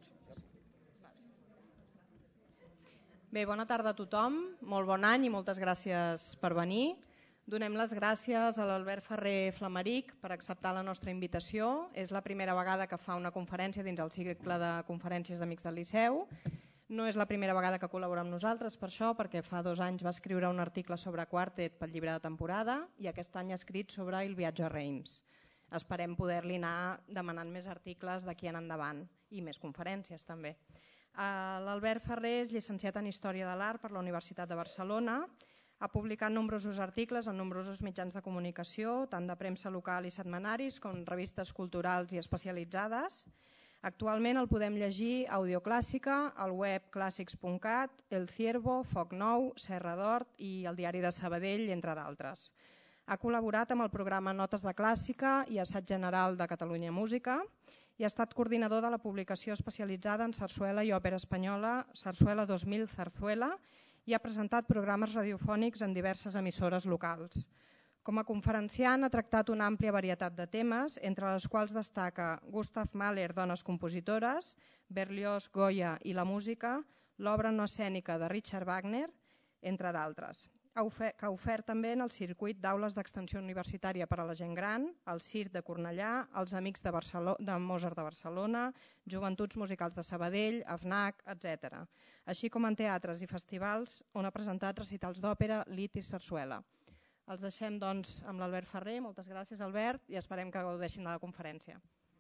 Bé, bona tarda a tothom, molt bon any i moltes gràcies per venir. Donem les gràcies a l'Albert Ferrer Flamaric per acceptar la nostra invitació. És la primera vegada que fa una conferència dins el cicle de conferències d'Amics del Liceu. No és la primera vegada que col·labora amb nosaltres per això, perquè fa 2 anys va escriure un article sobre quartet pel llibre de temporada i aquest any ha escrit sobre el viatge a Reims. Esperem poder-li anar demanant més articles d'aquí en endavant i més conferències també. L'Albert Ferrer és llicenciat en Història de l'Art per la Universitat de Barcelona. Ha publicat nombrosos articles en nombrosos mitjans de comunicació, tant de premsa local i setmanaris com revistes culturals i especialitzades. Actualment el podem llegir a Audioclàssica, al web clàssics.cat, El Ciervo, Foc Nou, Serra d'Hort i el Diari de Sabadell, entre d'altres. Ha col·laborat amb el programa Notes de Clàssica i Assaig General de Catalunya Música i ha estat coordinador de la publicació especialitzada en sarsuela i òpera espanyola Sarsuela 2000 Zarzuela i ha presentat programes radiofònics en diverses emissores locals. Com a conferenciant ha tractat una àmplia varietat de temes, entre les quals destaca Gustav Mahler, Dones compositores, Berlioz, Goya i la música, l'obra no escènica de Richard Wagner, entre d'altres. Que ha ofert també en el circuit d'aules d'extensió universitària per a la gent gran, el CIRC de Cornellà, els Amics de Mozart de Barcelona, Joventuts Musicals de Sabadell, AFNAC, etc. Així com en teatres i festivals on ha presentat recitals d'òpera, lit i sarsuela. Els deixem doncs amb l'Albert Ferrer. Moltes gràcies, Albert, i esperem que gaudeixin de la conferència.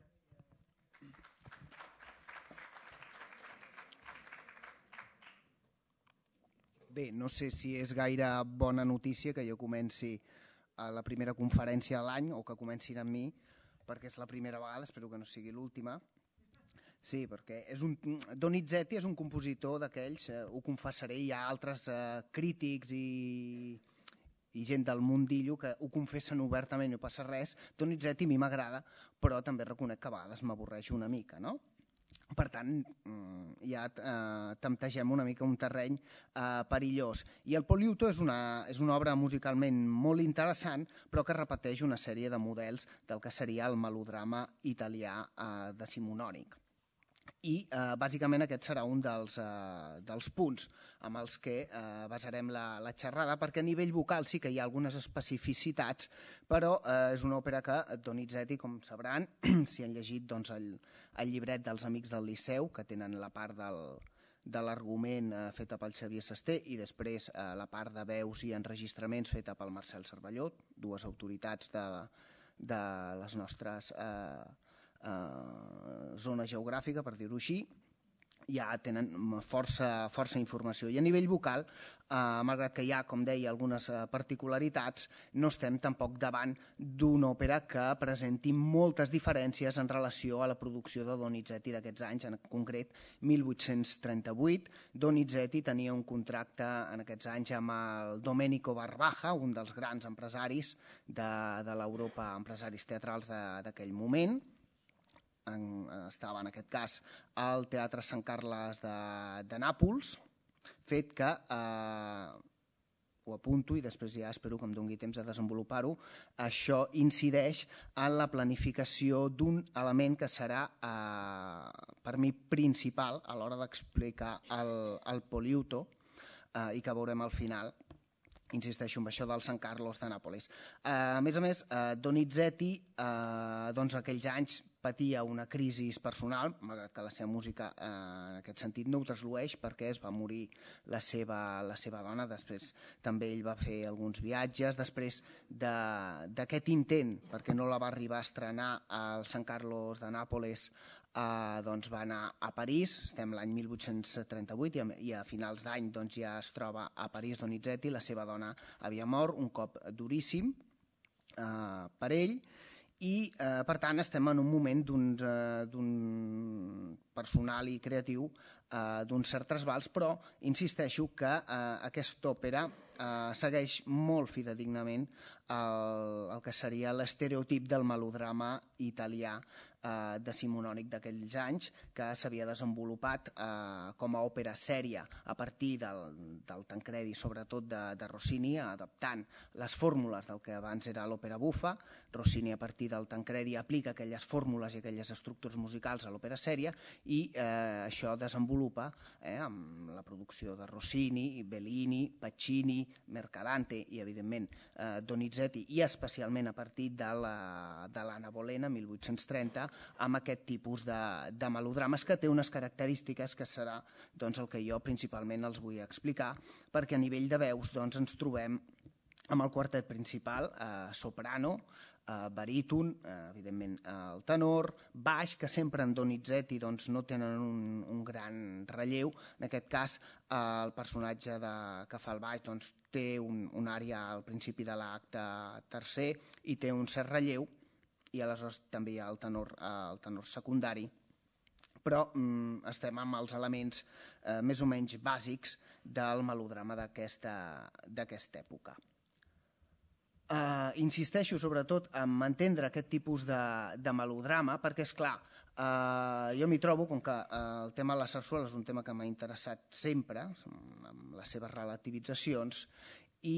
Bé, no sé si és gaire bona notícia que jo comenci a la primera conferència de l'any o que comencin amb mi, perquè és la primera vegada, espero que no sigui l'última. Sí, perquè Donizetti és un compositor d'aquells, ho confessaré, hi ha altres crítics i gent del mundillo que ho confessen obertament i no passa res. Donizetti a mi m'agrada, però també reconec que a vegades m'avorreix una mica, no? Per tant, ja temptegem una mica un terreny perillós. I el Poliuto és una obra musicalment molt interessant, però que repeteix una sèrie de models del que seria el melodrama italià decimonònic. I bàsicament aquest serà un dels punts amb els que basarem la xerrada, perquè a nivell vocal sí que hi ha algunes especificitats, però és una òpera que Donizetti, com sabran, si han llegit el llibret dels Amics del Liceu, que tenen la part de l'argument feta pel Xavier Sesté i després la part de veus i enregistraments feta pel Marcel Cervelló, dues autoritats de les nostres zona geogràfica, per dir-ho així, ja tenen força informació. I a nivell vocal, malgrat que hi ha, com deia, algunes particularitats, no estem tampoc davant d'una òpera que presenti moltes diferències en relació a la producció de Donizetti d'aquests anys, en concret 1838. Donizetti tenia un contracte en aquests anys amb el Domenico Barbaja, un dels grans empresaris de l'Europa, empresaris teatrals d'aquell moment. Estava en aquest cas al Teatre Sant Carles de Nàpols, fet que, ho apunto i després ja espero que em doni temps de desenvolupar-ho, això incideix en la planificació d'un element que serà per mi principal a l'hora d'explicar el Poliuto i que veurem al final. Insisteixo en això del Sant Carlos de Nàpols. A més, Donizetti aquells anys patia una crisi personal, malgrat que la seva música en aquest sentit no ho traslueix perquè es va morir la seva dona, després també ell va fer alguns viatges, després d'aquest intent, perquè no la va arribar a estrenar al Sant Carlos de Nàpols, va anar a París, estem l'any 1838 i a finals d'any ja es troba a París Donizetti, la seva dona havia mort, un cop duríssim per ell, i per tant estem en un moment d'un personal i creatiu d'un cert trasbals, però insisteixo que aquesta òpera segueix molt fidedignament el que seria l'estereotip del melodrama italià decimonònic d'aquells anys, que s'havia desenvolupat com a òpera sèria a partir del Tancredi, sobretot de Rossini, adaptant les fórmules del que abans era l'òpera bufa. Rossini, a partir del Tancredi, aplica aquelles fórmules i aquelles estructures musicals a l'òpera sèria, i això desenvolupa amb la producció de Rossini, Bellini, Pacini, Mercadante i, evidentment, Donizetti, i especialment a partir de l'Anna Bolena, 1830, amb aquest tipus de melodrames, que té unes característiques que serà el que jo principalment els vull explicar, perquè a nivell de veus ens trobem amb el quartet principal, soprano, baríton, evidentment el tenor, baix, que sempre en Donizetti no tenen un gran relleu. En aquest cas, el personatge que fa el baix té una àrea al principi de l'acte tercer i té un cert relleu, i aleshores també hi ha el tenor secundari, però estem amb els elements més o menys bàsics del melodrama d'aquesta època. Insisteixo sobretot en entendre aquest tipus de melodrama, perquè, esclar, jo m'hi trobo, com que el tema de la sarsuela és un tema que m'ha interessat sempre, amb les seves relativitzacions, i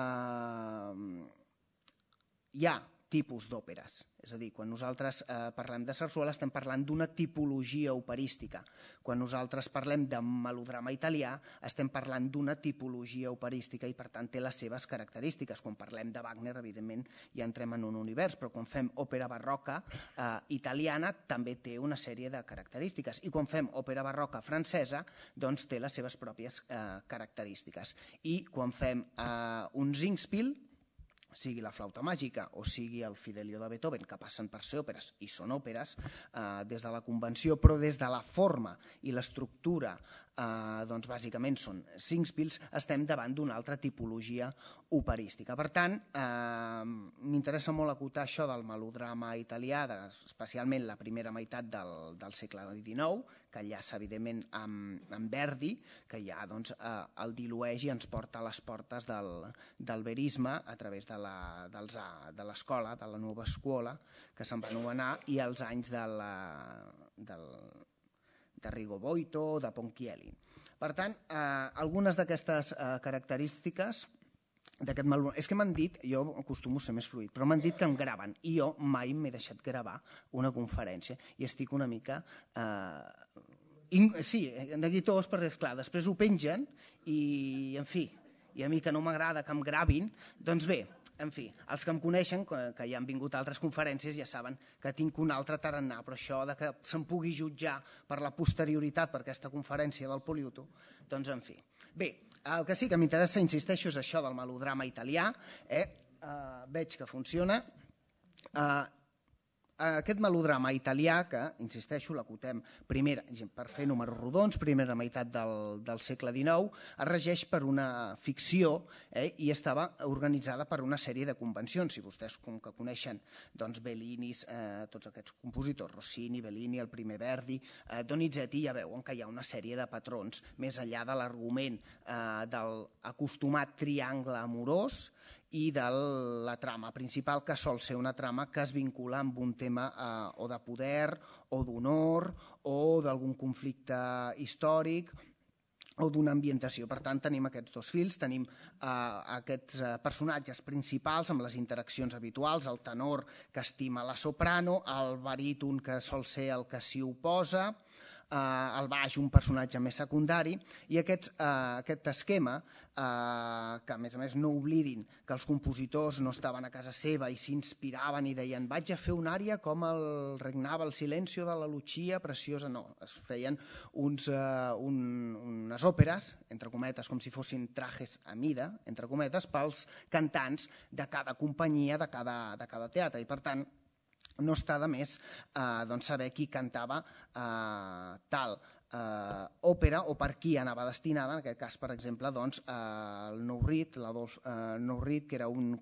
hi ha tipus d'òperes. És a dir, quan nosaltres parlem de sarsuela estem parlant d'una tipologia operística. Quan nosaltres parlem de melodrama italià estem parlant d'una tipologia operística i, per tant, té les seves característiques. Quan parlem de Wagner, evidentment, ja entrem en un univers, però quan fem òpera barroca italiana també té una sèrie de característiques. I quan fem òpera barroca francesa, doncs té les seves pròpies característiques. I quan fem un Singspiel, sigui la flauta màgica o sigui el Fidelio de Beethoven, que passen per ser òperes i són òperes des de la convenció, però des de la forma i l'estructura bàsicament són Singspiels, estem davant d'una altra tipologia operística. Per tant, m'interessa molt acotar això del melodrama italià, especialment la primera meitat del segle XIX, que enllaça evidentment amb Verdi, que ja el dilueix i ens porta a les portes del verisme a través de l'escola, de la nova escola, que se'n va anomenar, i els anys de Rigoboito, de Ponchielli. Per tant, algunes d'aquestes característiques d'aquest melodrama... És que m'han dit, jo acostumo a ser més fluid, però m'han dit que em graven, i jo mai m'he deixat gravar una conferència, i estic una mica... Sí, neguitós, perquè, esclar, després ho pengen, i, en fi, i a mi que no m'agrada que em gravin, doncs bé, en fi, els que em coneixen, que ja han vingut a altres conferències, ja saben que tinc un altre tarannà, però això de que se'm pugui jutjar per la posterioritat per aquesta conferència del Poliuto, doncs en fi. Bé, el que sí que m'interessa, insisteixo, és això del melodrama italià, veig que funciona. Aquest melodrama italià, que, insisteixo, l'acotem per fer números rodons, primera meitat del segle XIX, es regeix per una ficció i estava organitzada per una sèrie de convencions. Si vostès, com que coneixen Bellini, tots aquests compositors, Rossini, Bellini, el primer Verdi, Donizetti, ja veuen que hi ha una sèrie de patrons, més enllà de l'argument de l'acostumat triangle amorós i de la trama principal, que sol ser una trama que es vincula amb un tema o de poder, o d'honor, o d'algun conflicte històric, o d'una ambientació. Per tant, tenim aquests dos fils, tenim aquests personatges principals amb les interaccions habituals, el tenor que estima la soprano, el baríton que sol ser el que s'hi oposa, el baix un personatge més secundari, i aquest esquema, que a més no oblidin que els compositors no estaven a casa seva i s'inspiraven i deien vaig a fer una àrea com el regnava el silencio de la Lucia preciosa, no, es feien unes òperes, entre cometes, com si fossin trajes a mida, entre cometes, pels cantants de cada companyia, de cada teatre, i per tant no està de més saber qui cantava tal òpera o per qui anava destinada, en aquest cas, per exemple, el Nourrit, l'Adolf Nourrit, que era un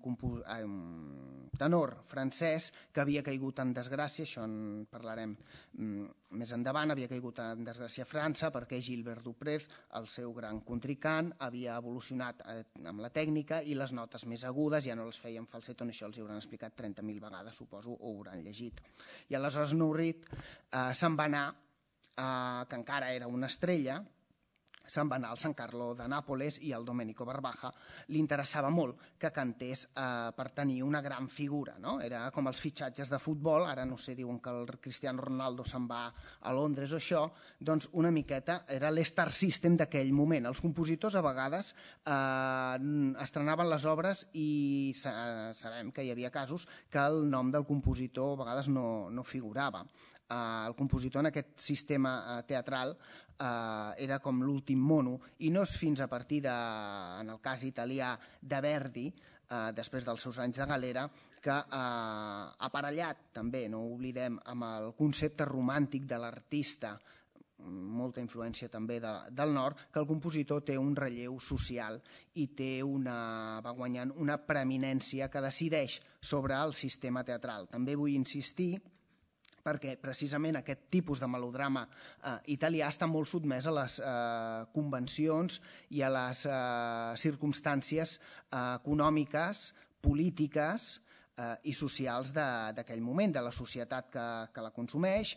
tenor francès que havia caigut en desgràcia, això en parlarem més endavant, havia caigut en desgràcia a França perquè Gilbert Duprez, el seu gran contrincant, havia evolucionat amb la tècnica i les notes més agudes ja no les feien falset, això els hi hauran explicat 30.000 vegades, suposo, o ho hauran llegit. I aleshores Nourrit se'n va anar, que encara era una estrella, se'n va anar al San Carlo de Nàpoles i al Domenico Barbaja li interessava molt que cantés per tenir una gran figura, no? Era com els fitxatges de futbol, ara no sé, diuen que el Cristiano Ronaldo se'n va a Londres o això, doncs una miqueta era l'Star System d'aquell moment. Els compositors a vegades estrenaven les obres i sabem que hi havia casos que el nom del compositor a vegades no figurava. El compositor en aquest sistema teatral era com l'últim mono i no és fins a partir en el cas italià de Verdi, després dels seus anys de galera, que aparellat també, no ho oblidem, amb el concepte romàntic de l'artista, molta influència també del nord, que el compositor té un relleu social i va guanyant una preeminència que decideix sobre el sistema teatral. També vull insistir perquè precisament aquest tipus de melodrama italià està molt sotmès a les convencions i a les circumstàncies econòmiques, polítiques i socials d'aquell moment, de la societat que la consumeix,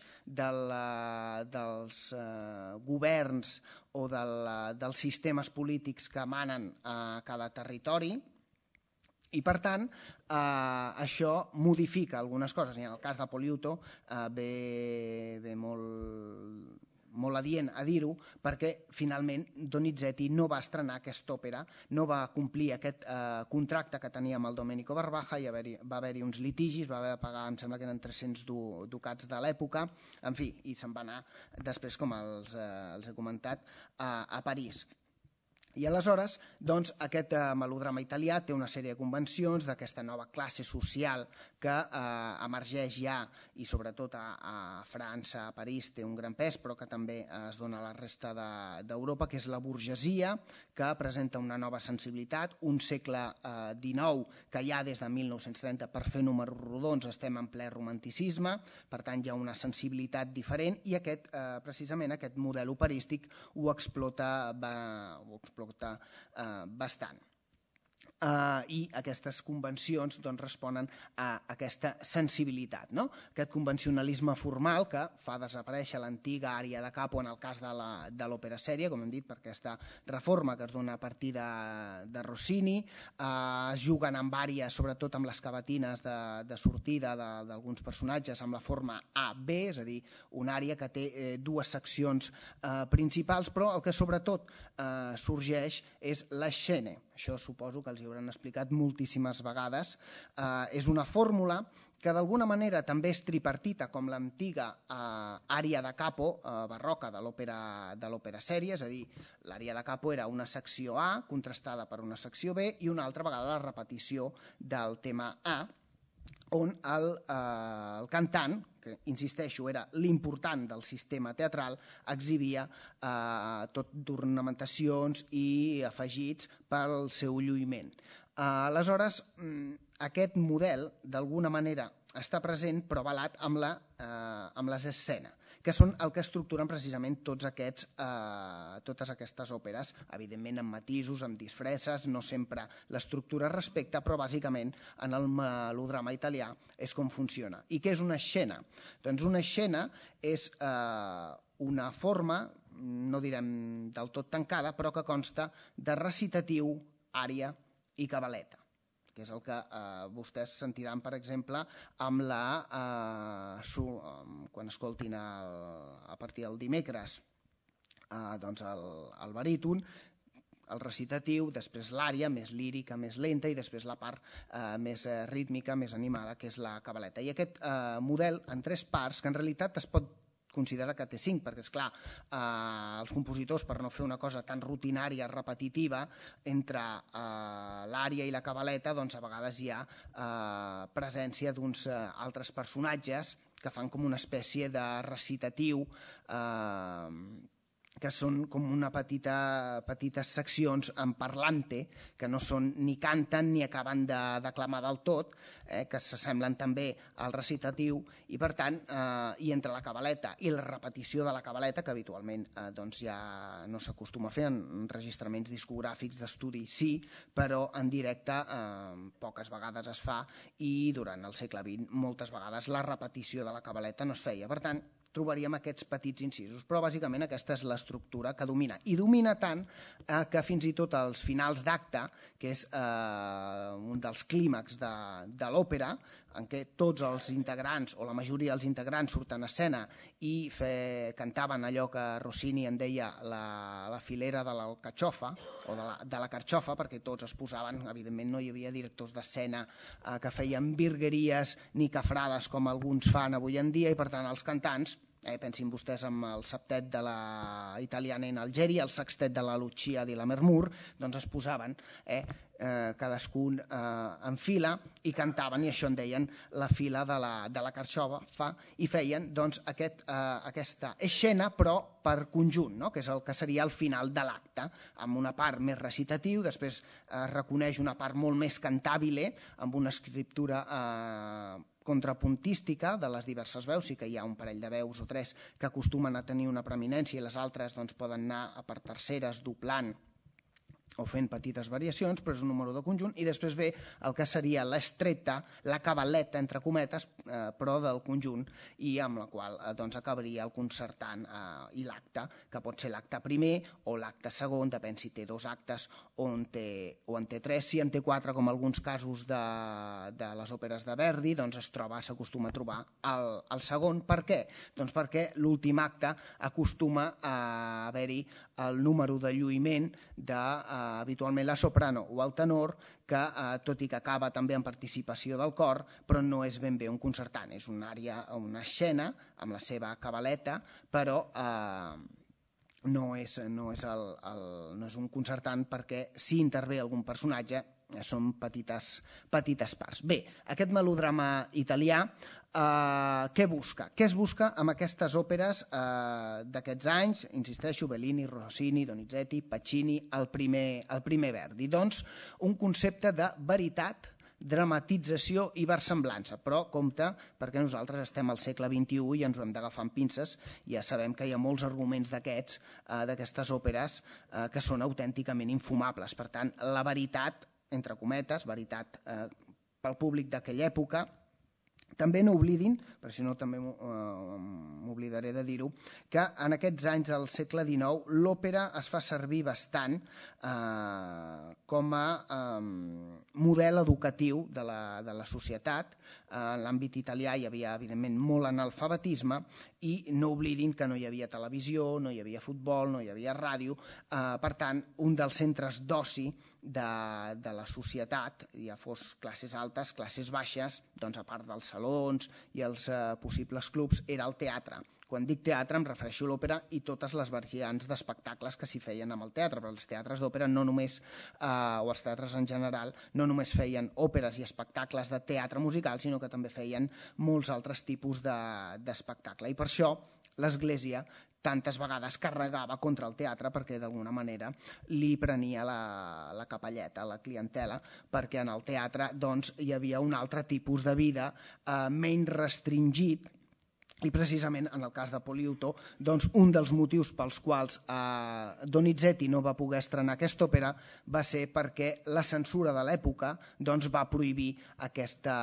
dels governs o dels sistemes polítics que emanen a cada territori. I, per tant, això modifica algunes coses. I en el cas de Poliuto ve molt adient a dir-ho, perquè finalment Donizetti no va estrenar aquesta òpera, no va complir aquest contracte que tenia amb el Domenico Barbaja, i va haver-hi uns litigis, va haver de pagar, em sembla que eren 300 ducats de l'època, en fi, i se'n va anar després, com els he comentat, a París. I aleshores, doncs, aquest melodrama italià té una sèrie de convencions d'aquesta nova classe social que emergeix ja, i sobretot a França, a París, té un gran pes, però que també es dona a la resta d'Europa, que és la burgesia, que presenta una nova sensibilitat, un segle XIX, que ja des de 1930, per fer números rodons, estem en ple romanticisme, per tant hi ha una sensibilitat diferent, i precisament aquest model operístic ho explota bastant. I aquestes convencions responen a aquesta sensibilitat, no? Aquest convencionalisme formal que fa desaparèixer l'antiga ària de capo en el cas de l'òpera sèria, com hem dit, per aquesta reforma que es dona a partir de Rossini, es juguen amb àries, sobretot amb les cavatines de sortida d'alguns personatges, amb la forma A-B, és a dir, una ària que té dues seccions principals, però el que sobretot sorgeix és l'escena. Això suposo que els hi hauran explicat moltíssimes vegades. És una fórmula que d'alguna manera també és tripartita, com l'antiga ària da capo barroca de l'òpera sèria, és a dir, l'ària da capo era una secció A contrastada per una secció B i una altra vegada la repetició del tema A, on el cantant, que insisteixo era l'important del sistema teatral, exhibia tot d'ornamentacions i afegits pel seu lluïment. Aleshores, aquest model d'alguna manera està present però avalat amb les escenes, que són el que estructuren precisament totes aquestes òperes, evidentment amb matisos, amb disfresses, no sempre l'estructura es respecta, però bàsicament en el melodrama italià és com funciona. I què és una escena? Doncs una escena és una forma, no direm del tot tancada, però que consta de recitatiu, ària i cabaleta, que és el que vostès sentiran, per exemple, quan escoltin a partir del dimecres el baríton, el recitatiu, després l'ària més lírica, més lenta, i després la part més rítmica, més animada, que és la cabaleta. I aquest model en 3 parts, que en realitat es pot considera que té 5, perquè, esclar, els compositors, per no fer una cosa tan rutinària, repetitiva, entre l'ària i la cabaleta, doncs a vegades hi ha presència d'uns altres personatges que fan com una espècie de recitatiu que són com petites seccions en parlante, que no són ni canten ni acaben de declamar del tot, que s'assemblen també al recitatiu, i per tant, i entre la cabaleta i la repetició de la cabaleta, que habitualment doncs ja no s'acostuma a fer en enregistraments discogràfics d'estudi, sí, però en directe poques vegades es fa, i durant el segle XX moltes vegades la repetició de la cabaleta no es feia. Per tant, trobaríem aquests petits incisos, però bàsicament aquesta és l'estructura que domina, i domina tant que fins i tot als finals d'acte, que és un dels clímax de l'òpera, en què tots els integrants, o la majoria dels integrants, surten a escena i cantaven allò que Rossini en deia la filera de l'alcatxofa, o de la carxofa, perquè tots es posaven, evidentment no hi havia directors d'escena que feien virgueries ni cafrades com alguns fan avui en dia, i per tant els cantants, pensin vostès en el septet de la italiana in Algeri, el sextet de la Lucia di Lammermoor, doncs es posaven cadascun en fila i cantaven, i això en deien la fila de la carxofa, i feien doncs aquesta escena però per conjunt, no? Que és el que seria el final de l'acte, amb una part més recitatiu, després es reconeix una part molt més cantabile, amb una escriptura contrapuntística de les diverses veus. Sí que hi ha un parell de veus o tres que acostumen a tenir una preeminència, i les altres doncs, poden anar per terceres, doblant o fent petites variacions, però és un número de conjunt. I després ve el que seria l'estreta, la cabaleta, entre cometes, però del conjunt, i amb la qual doncs, acabaria el concertant i l'acte, que pot ser l'acte primer o l'acte segon, depèn si té 2 actes o en té 3. Si en té 4, com alguns casos de les òperes de Verdi, doncs s'acostuma a trobar el segon. Per què? Doncs perquè l'últim acte acostuma a haver-hi el número de lluïment habitualment la soprano o el tenor, que tot i que acaba també en participació del cor, però no és ben bé un concertant, és una àrea, una escena amb la seva cabaleta, però no és un concertant, perquè si intervé algun personatge són petites parts. Bé, aquest melodrama italià què busca? Què es busca amb aquestes òperes d'aquests anys? Insisteixo, Bellini, Rossini, Donizetti, Pacini, el primer Verdi. Doncs un concepte de veritat, dramatització i versemblança, però compte, perquè nosaltres estem al segle XXI i ens ho hem d'agafar amb pinces. Ja sabem que hi ha molts arguments d'aquestes òperes que són autènticament infumables. Per tant, la veritat, entre cometes, veritat pel públic d'aquella època. També no oblidin, però si no també m'oblidaré de dir-ho, que en aquests anys del segle XIX l'òpera es fa servir bastant com a model educatiu de la societat. En l'àmbit italià hi havia, evidentment, molt analfabetisme, i no oblidin que no hi havia televisió, no hi havia futbol, no hi havia ràdio. Per tant, un dels centres d'oci de la societat, ja fos classes altes, classes baixes, doncs a part dels salons i els possibles clubs, era el teatre. Quan dic teatre em refereixo a l'òpera i totes les variants d'espectacles que s'hi feien amb el teatre, però els teatres d'òpera no només, o els teatres en general, no només feien òperes i espectacles de teatre musical, sinó que també feien molts altres tipus d'espectacle. I per això l'Església tantes vegades carregava contra el teatre, perquè d'alguna manera li prenia la capelleta, la clientela, perquè en el teatre doncs, hi havia un altre tipus de vida menys restringit. I precisament en el cas de Poliuto, doncs, un dels motius pels quals Donizetti no va poder estrenar aquesta òpera va ser perquè la censura de l'època doncs, va prohibir aquesta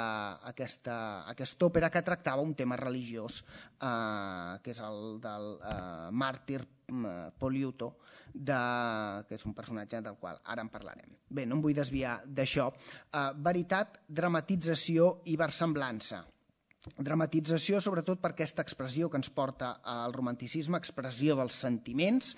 òpera, que tractava un tema religiós, que és el del màrtir Poliuto, que és un personatge del qual ara en parlarem. Bé, no em vull desviar d'això. Veritat, dramatització i versemblança. Dramatització, sobretot per aquesta expressió que ens porta al romanticisme, expressió dels sentiments,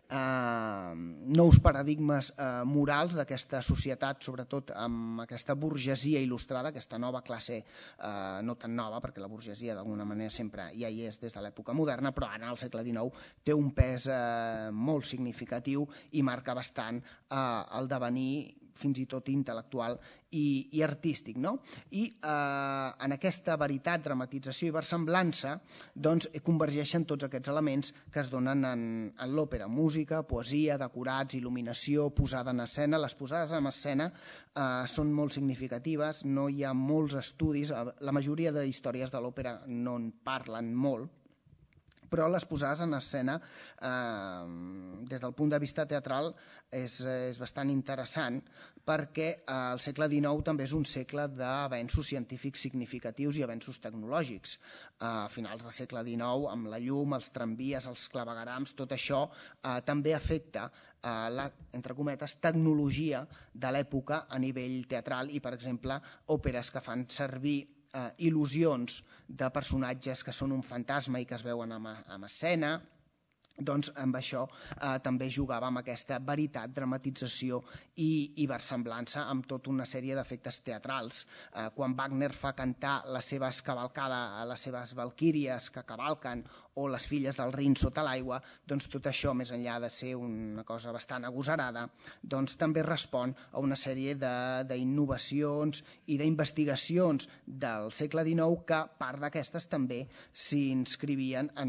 nous paradigmes morals d'aquesta societat, sobretot amb aquesta burgesia il·lustrada, aquesta nova classe, no tan nova, perquè la burgesia d'alguna manera sempre ja hi és des de l'època moderna, però ara al segle XIX té un pes molt significatiu i marca bastant el devenir fins i tot intel·lectual i artístic. No? I en aquesta veritat, dramatització i versemblança doncs, convergeixen tots aquests elements que es donen en l'òpera: música, poesia, decorats, il·luminació, posada en escena. Les posades en escena són molt significatives, no hi ha molts estudis, la majoria de històries de l'òpera no en parlen molt, però les posades en escena, des del punt de vista teatral, és bastant interessant, perquè el segle XIX també és un segle d'avenços científics significatius i avenços tecnològics. A finals del segle XIX, amb la llum, els tramvies, els claveguerams, tot això també afecta la, entre cometes, tecnologia de l'època a nivell teatral i, per exemple, òperes que fan servir il·lusions de personatges que són un fantasma i que es veuen en escena. Doncs amb això també jugava amb aquesta veritat, dramatització i versemblança amb tota una sèrie d'efectes teatrals. Quan Wagner fa cantar les seves cavalcades, les seves valquíries que cavalquen, o les filles del Rin sota l'aigua, doncs tot això, més enllà de ser una cosa bastant agosarada, doncs també respon a una sèrie d'innovacions i d'investigacions del segle XIX que part d'aquestes també s'inscrivien en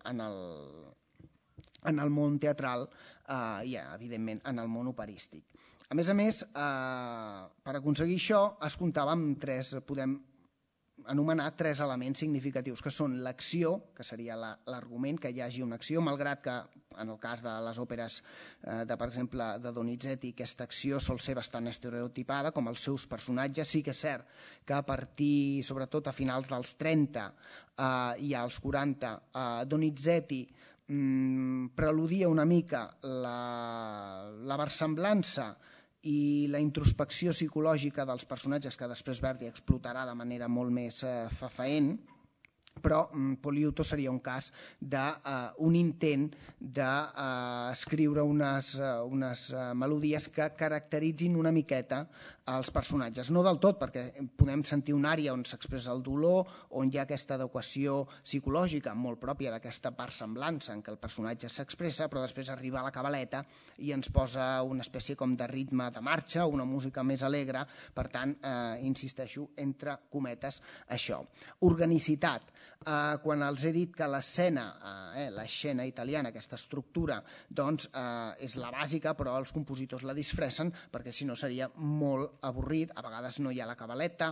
el món teatral i, evidentment, en el món operístic. A més, per aconseguir això es comptava amb podem anomenar tres elements significatius, que són l'acció, que seria l'argument, que hi hagi una acció, malgrat que en el cas de les òperes, per exemple, de Donizetti, aquesta acció sol ser bastant estereotipada, com els seus personatges. Sí que és cert que a partir, sobretot a finals dels 30 i als 40, Donizetti preludia una mica la versemblança i la introspecció psicològica dels personatges que després Verdi explotarà de manera molt més fefaent, però Poliuto seria un cas d'un intent d'escriure unes melodies que caracteritzin una miqueta els personatges. No del tot, perquè podem sentir una ària on s'expressa el dolor, on hi ha aquesta adequació psicològica molt pròpia d'aquesta versemblança en què el personatge s'expressa, però després arriba a la cabaleta i ens posa una espècie com de ritme de marxa, una música més alegre. Per tant, insisteixo, entre cometes, això. Organicitat. Quan els he dit que l'escena italiana, aquesta estructura, doncs és la bàsica, però els compositors la disfressen perquè si no seria molt avorrit. A vegades no hi ha la cabaleta,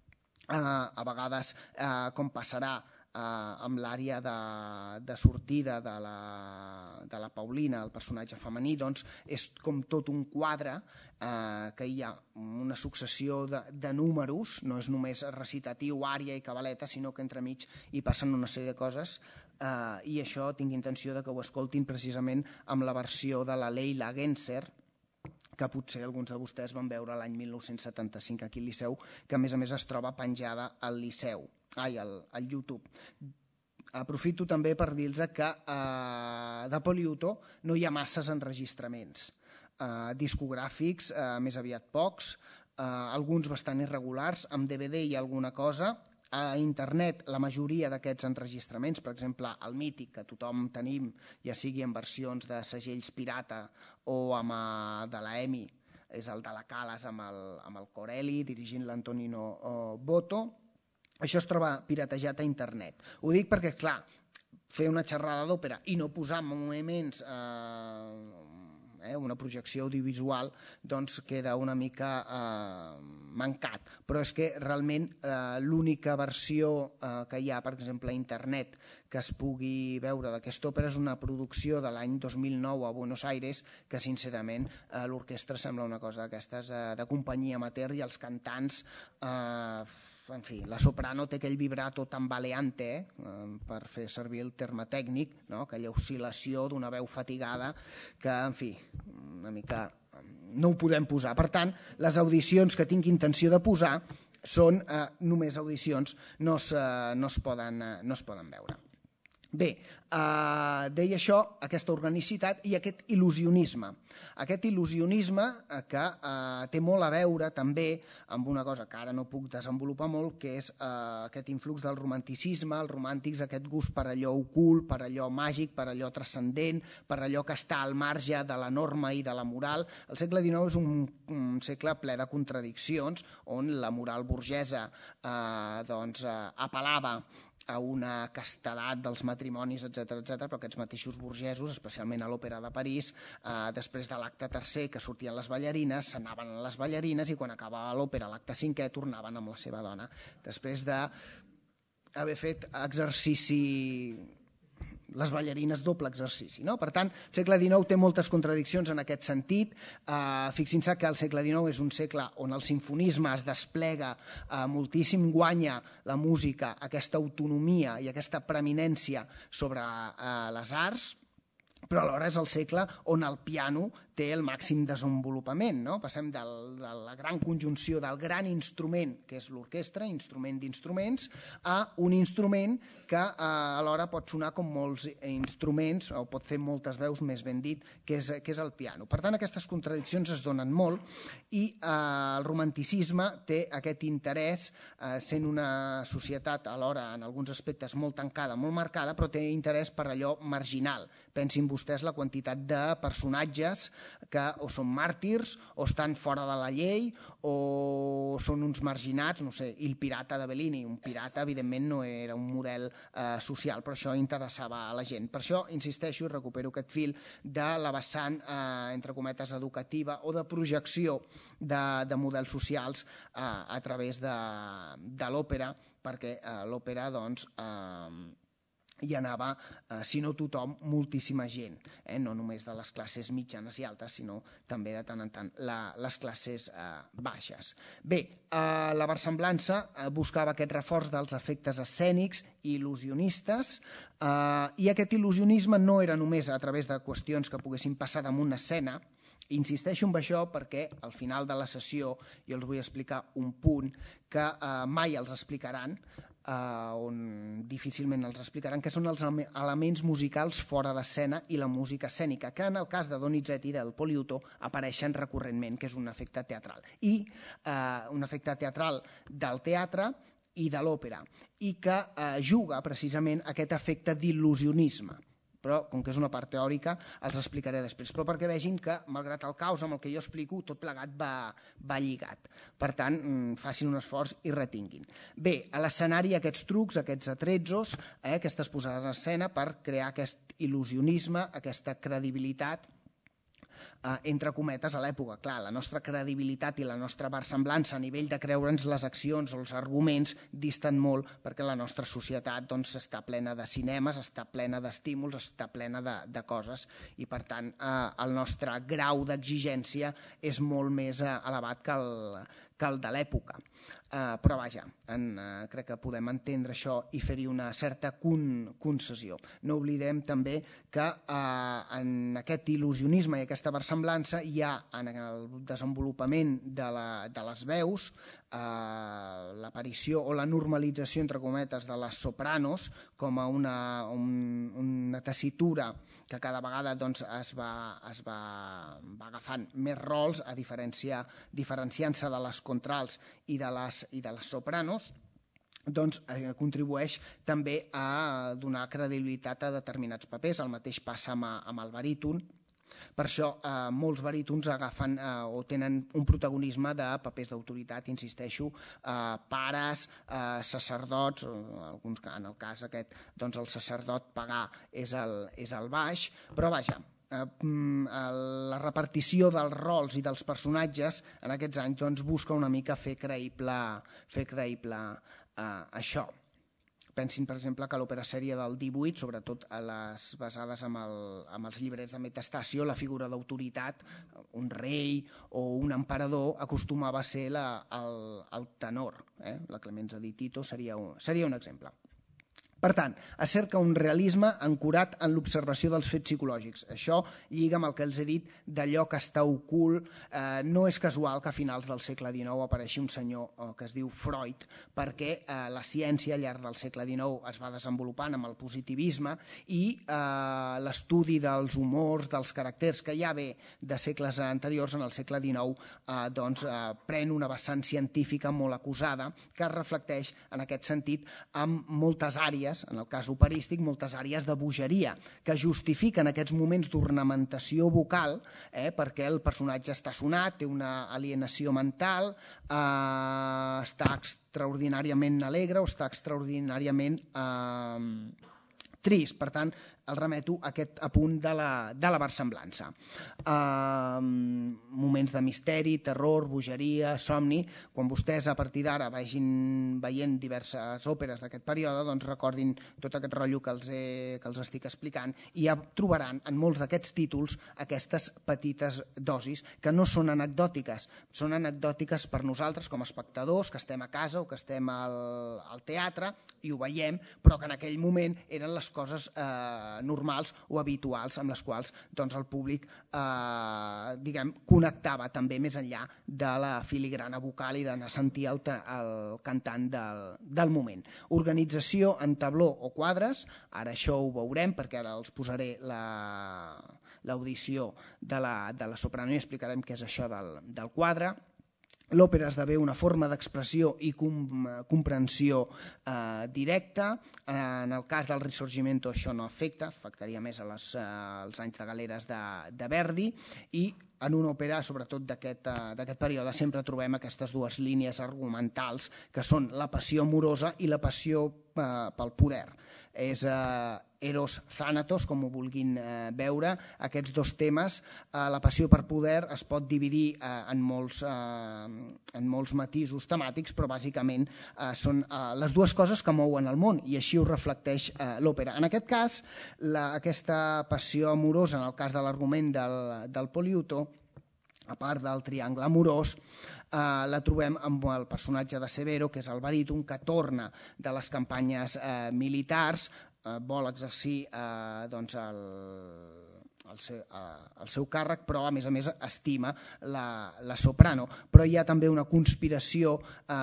a vegades, com passarà amb l'àrea de sortida de la Paulina, el personatge femení, doncs és com tot un quadre que hi ha una successió de números, no és només recitatiu, ària i cabaleta, sinó que entremig hi passen una sèrie de coses, i això tinc intenció de que ho escoltin precisament amb la versió de la Leila Genser, que potser alguns de vostès van veure l'any 1975 aquí al Liceu, que a més es troba penjada al YouTube. Aprofito també per dir-los que de Poliuto no hi ha masses enregistraments discogràfics, més aviat pocs, alguns bastant irregulars. Amb DVD hi ha alguna cosa. A internet la majoria d'aquests enregistraments, per exemple el mític que tothom tenim, ja sigui en versions de segells pirata o de la EMI, és el de la Calas amb el Corelli dirigint l'Antonino Boto. Això es troba piratejat a internet. Ho dic perquè, clar, fer una xerrada d'òpera i no posar moviments, una projecció audiovisual, doncs queda una mica mancat. Però és que realment l'única versió que hi ha, per exemple, a internet que es pugui veure d'aquesta òpera és una producció de l'any 2009 a Buenos Aires, que sincerament l'orquestra sembla una cosa d'aquestes de companyia amateur i els cantants... En fi, la soprano té aquell vibrato tambaleante, per fer servir el terme tècnic, aquella oscil·lació d'una veu fatigada que, en fi, una mica no ho podem posar. Per tant, les audicions que tinc intenció de posar són només audicions, no es poden veure. Bé, deia això, aquesta organicitat i aquest il·lusionisme. Aquest il·lusionisme que té molt a veure també amb una cosa que ara no puc desenvolupar molt, que és aquest influx del romanticisme, els romàntics, aquest gust per allò ocult, per allò màgic, per allò transcendent, per allò que està al marge de la norma i de la moral. El segle XIX és un segle ple de contradiccions, on la moral burgesa apel·lava a una castedat dels matrimonis, etc, però aquests mateixos burgesos, especialment a l'Òpera de París, després de l'acte tercer que sortien les ballarines, s'anaven a les ballarines i quan acabava l'òpera, l'acte cinquè, tornaven amb la seva dona. Després d'haver fet exercici, les ballarines, doble exercici. No? Per tant, el segle XIX té moltes contradiccions en aquest sentit. Fixin-se que el segle XIX és un segle on el simfonisme es desplega moltíssim, guanya la música aquesta autonomia i aquesta preeminència sobre les arts, però alhora és el segle on el piano té el màxim desenvolupament. No? Passem de la gran conjunció del gran instrument, que és l'orquestra, instrument d'instruments, a un instrument que alhora pot sonar com molts instruments, o pot fer moltes veus, més ben dit, que és el piano. Per tant, aquestes contradiccions es donen molt i el romanticisme té aquest interès, sent una societat alhora en alguns aspectes molt tancada, molt marcada, però té interès per allò marginal. Pensin vostès la quantitat de personatges que o són màrtirs o estan fora de la llei o són uns marginats, no sé, Il pirata de Bellini. Un pirata, evidentment, no era un model social, però això interessava a la gent. Per això, insisteixo i recupero aquest fil de la vessant, entre cometes, educativa o de projecció de models socials a través de l'òpera, perquè l'òpera, doncs, hi anava, si no tothom, moltíssima gent, no només de les classes mitjanes i altes, sinó també de tant en tant les classes baixes. Bé, la versemblança buscava aquest reforç dels efectes escènics i il·lusionistes, i aquest il·lusionisme no era només a través de qüestions que poguessin passar damunt una escena. Insisteixo en això perquè al final de la sessió jo els vull explicar un punt que mai els explicaran, on difícilment els explicaran, que són els elements musicals fora d'escena i la música escènica, que en el cas de Donizetti i del Poliuto apareixen recurrentment, que és un efecte teatral. I un efecte teatral del teatre i de l'òpera, i que juga precisament aquest efecte d'il·lusionisme. Però, com que és una part teòrica, els explicaré després. Però perquè vegin que, malgrat el caos amb el que jo explico, tot plegat va lligat. Per tant, facin un esforç i retinguin. Bé, a l'escenari aquests trucs, aquests atrezzos, aquestes posades en escena per crear aquest il·lusionisme, aquesta credibilitat, entre cometes, a l'època. Clar, la nostra credibilitat i la nostra versemblança a nivell de creure'ns les accions o els arguments disten molt perquè la nostra societat està plena de cinemes, està plena d'estímuls, està plena de coses i, per tant, el nostre grau d'exigència és molt més elevat que el de l'època. Però vaja, crec que podem entendre això i fer-hi una certa concessió. No oblidem també que en aquest il·lusionisme i aquesta versemblança hi ha en el desenvolupament de les veus l'aparició o la normalització, entre cometes, de les sopranos com a una tessitura que cada vegada es va agafant més rols, diferenciant-se de les contrals i de les sopranos, contribueix també a donar credibilitat a determinats papers. El mateix passa amb el baríton. Per això molts barítons agafen o tenen un protagonisme de papers d'autoritat, insisteixo, pares, sacerdots, en el cas aquest el sacerdot pagà és el baix, però vaja, la repartició dels rols i dels personatges en aquests anys busca una mica fer creïble això. Pensin, per exemple, que a l'òpera sèria del 18, sobretot a les basades amb els llibrets de Metastasio, la figura d'autoritat, un rei o un emperador, acostumava a ser el tenor. La Clemenza di Tito seria un exemple. Per tant, es cerca un realisme ancorat en l'observació dels fets psicològics. Això lliga amb el que els he dit d'allò que està ocult. No és casual que a finals del segle XIX apareixi un senyor que es diu Freud, perquè la ciència al llarg del segle XIX es va desenvolupant amb el positivisme i l'estudi dels humors, dels caràcters que ja ve de segles anteriors, en el segle XIX pren una vessant científica molt acusada que es reflecteix en aquest sentit amb moltes àrees, en el cas operístic, moltes àrees de bogeria que justifiquen aquests moments d'ornamentació vocal, perquè el personatge està sonat, té una alienació mental, està extraordinàriament alegre o està extraordinàriament trist. Per tant, el remeto a aquest apunt de la versemblança. Moments de misteri, terror, bogeria, somni. Quan vostès a partir d'ara vagin veient diverses òperes d'aquest període, doncs recordin tot aquest rotllo que els estic explicant i ja trobaran en molts d'aquests títols aquestes petites dosis que no són anecdòtiques. Són anecdòtiques per nosaltres com a espectadors, que estem a casa o que estem al teatre i ho veiem, però que en aquell moment eren les coses normals o habituals amb les quals el públic connectava també més enllà de la filigrana vocal i d'anar a sentir el cantant del moment. Organització en tabló o quadres, ara això ho veurem perquè ara els posaré l'audició de la soprano i explicarem què és això del quadre. L'òpera esdevé una forma d'expressió i comprensió directa. En el cas del Risorgimento això no afectaria més als anys de galeres de Verdi, i en una òpera, sobretot d'aquest període, sempre trobem aquestes dues línies argumentals que són la passió amorosa i la passió pel poder. És Eros Thanatos, com ho vulguin veure. Aquests dos temes, la passió per poder es pot dividir en molts matisos temàtics, però bàsicament són les dues coses que mouen el món, i així ho reflecteix l'òpera. En aquest cas, aquesta passió amorosa, en el cas de l'argument del Poliuto, a part del triangle amorós, la trobem amb el personatge de Severo, que és el baríton, que torna de les campanyes militars, vol exercir el seu càrrec, però a més estima la soprano. Però hi ha també una conspiració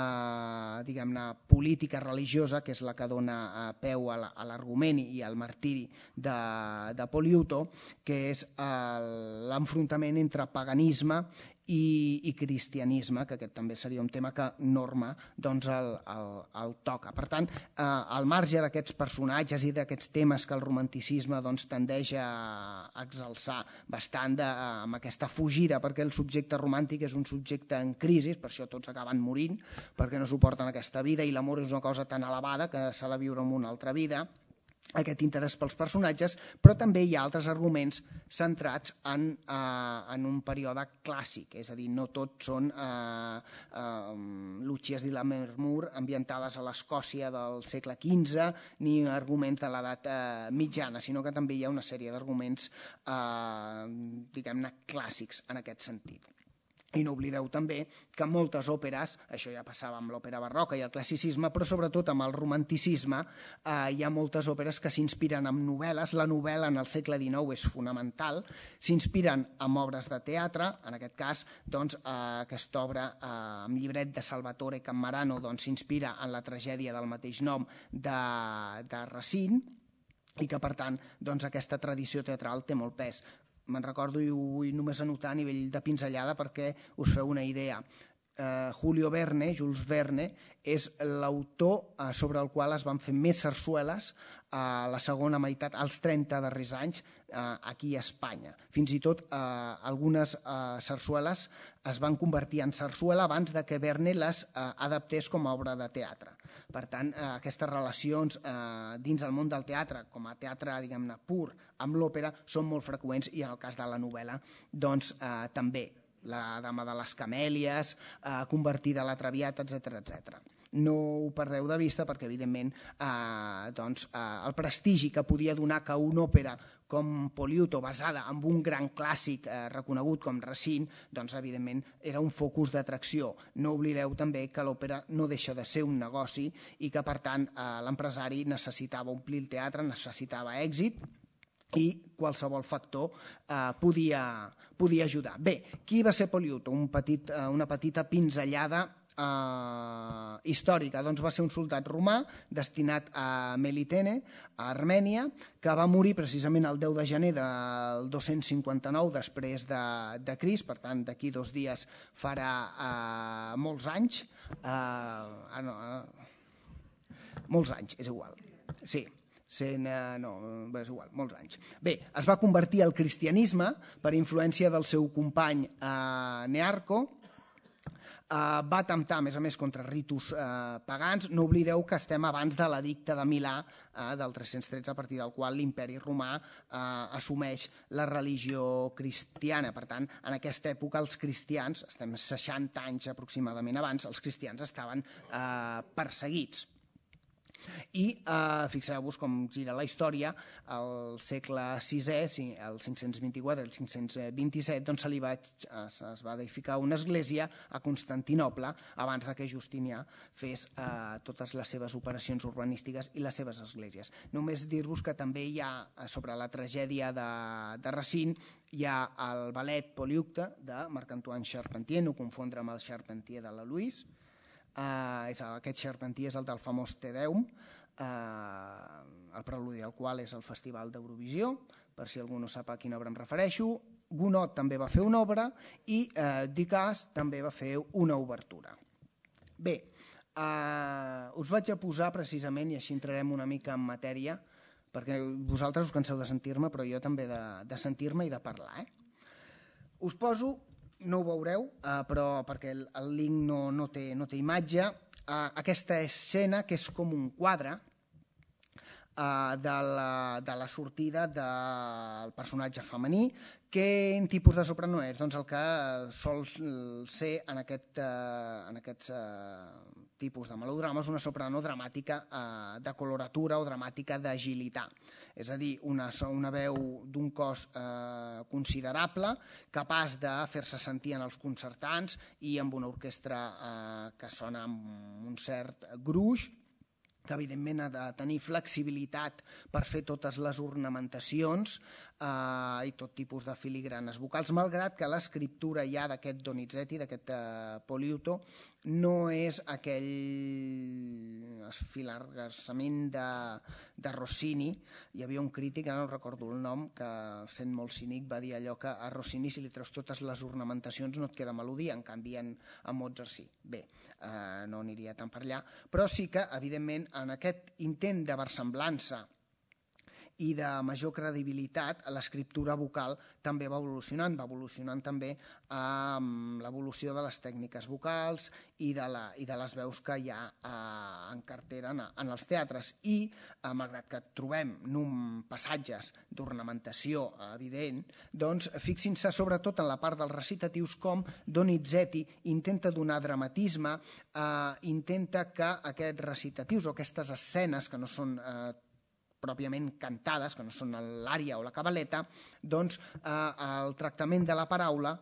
política religiosa, que és la que dona peu a l'argument i al martiri de Poliuto, que és l'enfrontament entre paganisme i cristianisme, que aquest també seria un tema que Norma el toca. Per tant, al marge d'aquests personatges i d'aquests temes que el romanticisme tendeix a exalçar bastant amb aquesta fugida, perquè el subjecte romàntic és un subjecte en crisi, per això tots acaben morint, perquè no suporten aquesta vida, i l'amor és una cosa tan elevada que s'ha de viure en una altra vida. Aquest interès pels personatges, però també hi ha altres arguments centrats en un període clàssic, és a dir, no tot són Lucias di Lammermoor ambientades a l'Escòcia del segle XV, ni arguments de l'edat mitjana, sinó que també hi ha una sèrie d'arguments diguem-ne clàssics en aquest sentit. I no oblideu també que moltes òperes, això ja passava amb l'òpera barroca i el classicisme, però sobretot amb el romanticisme, hi ha moltes òperes que s'inspiren en novel·les. La novel·la en el segle XIX és fonamental. S'inspiren en obres de teatre, en aquest cas aquesta obra amb llibret de Salvatore Cammarano s'inspira en la tragèdia del mateix nom de Racine, i que per tant aquesta tradició teatral té molt pes. Me'n recordo i ho vull només anotar a nivell de pinzellada perquè us feu una idea. Jules Verne, és l'autor sobre el qual es van fer més sarsueles a la segona meitat, als 30 darrers anys, aquí a Espanya. Fins i tot algunes sarsueles es van convertir en sarsuela abans que Verne les adaptés com a obra de teatre. Per tant, aquestes relacions dins el món del teatre, com a teatre, diguem-ne, pur, amb l'òpera, són molt freqüents, i en el cas de la novel·la, doncs també. La Dama de les Camèlies, convertida a la Traviata, etc. no ho perdeu de vista perquè, evidentment, el prestigi que podia donar que una òpera com Poliuto, basada en un gran clàssic reconegut com Racine, doncs, evidentment, era un focus d'atracció. No oblideu també que l'òpera no deixa de ser un negoci i que, per tant, l'empresari necessitava omplir el teatre, necessitava èxit, i qualsevol factor podia ajudar. Bé, qui va ser Poliuto? Una petita pinzellada històrica. Doncs va ser un soldat romà destinat a Melitene, a Armènia, que va morir precisament el 10 de gener del 259 després de Crist, per tant, d'aquí 2 dies farà molts anys. Molts anys, és igual. Sí. No, és igual, molts anys. Bé, es va convertir al cristianisme per influència del seu company Nearco, va atemptar, a més, contra ritus pagans. No oblideu que estem abans de l'edicte de Milà del 313, a partir del qual l'imperi romà assumeix la religió cristiana. Per tant, en aquesta època els cristians, estem 60 anys aproximadament abans, els cristians estaven perseguits. I fixeu-vos com gira la història. Al segle VI, el 524 i el 527, doncs es va edificar una església a Constantinoble abans que Justinià fes totes les seves operacions urbanístiques i les seves esglésies. Només dir-vos que també hi ha, sobre la tragèdia de Racine, hi ha el ballet Poliucte de Marc-Antoine Charpentier, no confondre amb el Charpentier de la Louise. Aquest Charpentier és el del famós Te Deum, el preludi del qual és el Festival d'Eurovisió, per si algú no sap a quina obra em refereixo. Gounod també va fer una obra i Ducasse també va fer una obertura. Bé, us vaig a posar precisament, i així entrarem una mica en matèria, perquè vosaltres us canseu de sentir-me, però jo també de sentir-me i de parlar. Us poso, no ho veureu, però perquè el link no té imatge, aquesta escena que és com un quadre de la sortida del personatge femení. Quin tipus de soprano és? Doncs el que sol ser en aquests tipus de melodrames una soprano dramàtica de coloratura o dramàtica d'agilitat. És a dir, una veu d'un cos considerable, capaç de fer-se sentir en els concertants i amb una orquestra que sona amb un cert gruix, que evidentment ha de tenir flexibilitat per fer totes les ornamentacions i tot tipus de filigranes vocals, malgrat que l'escriptura ja d'aquest Donizetti, d'aquest Poliuto, no és aquell esfilargassament de Rossini. Hi havia un crític, ara no recordo el nom, que sent molt cínic va dir allò que a Rossini si li treus totes les ornamentacions no et queda melodia, en canvi a Mozart sí. Bé, no aniria tant per allà, però sí que evidentment en aquest intent de versemblança i de major credibilitat, l'escriptura vocal també va evolucionant també amb l'evolució de les tècniques vocals i de les veus que hi ha en cartera en els teatres. I, malgrat que trobem passatges d'ornamentació evident, doncs fixin-se sobretot en la part dels recitatius com Donizetti intenta donar dramatisme, intenta que aquests recitatius o aquestes escenes que no són pròpiament cantades, que no són l'ària o la cabaleta, doncs el tractament de la paraula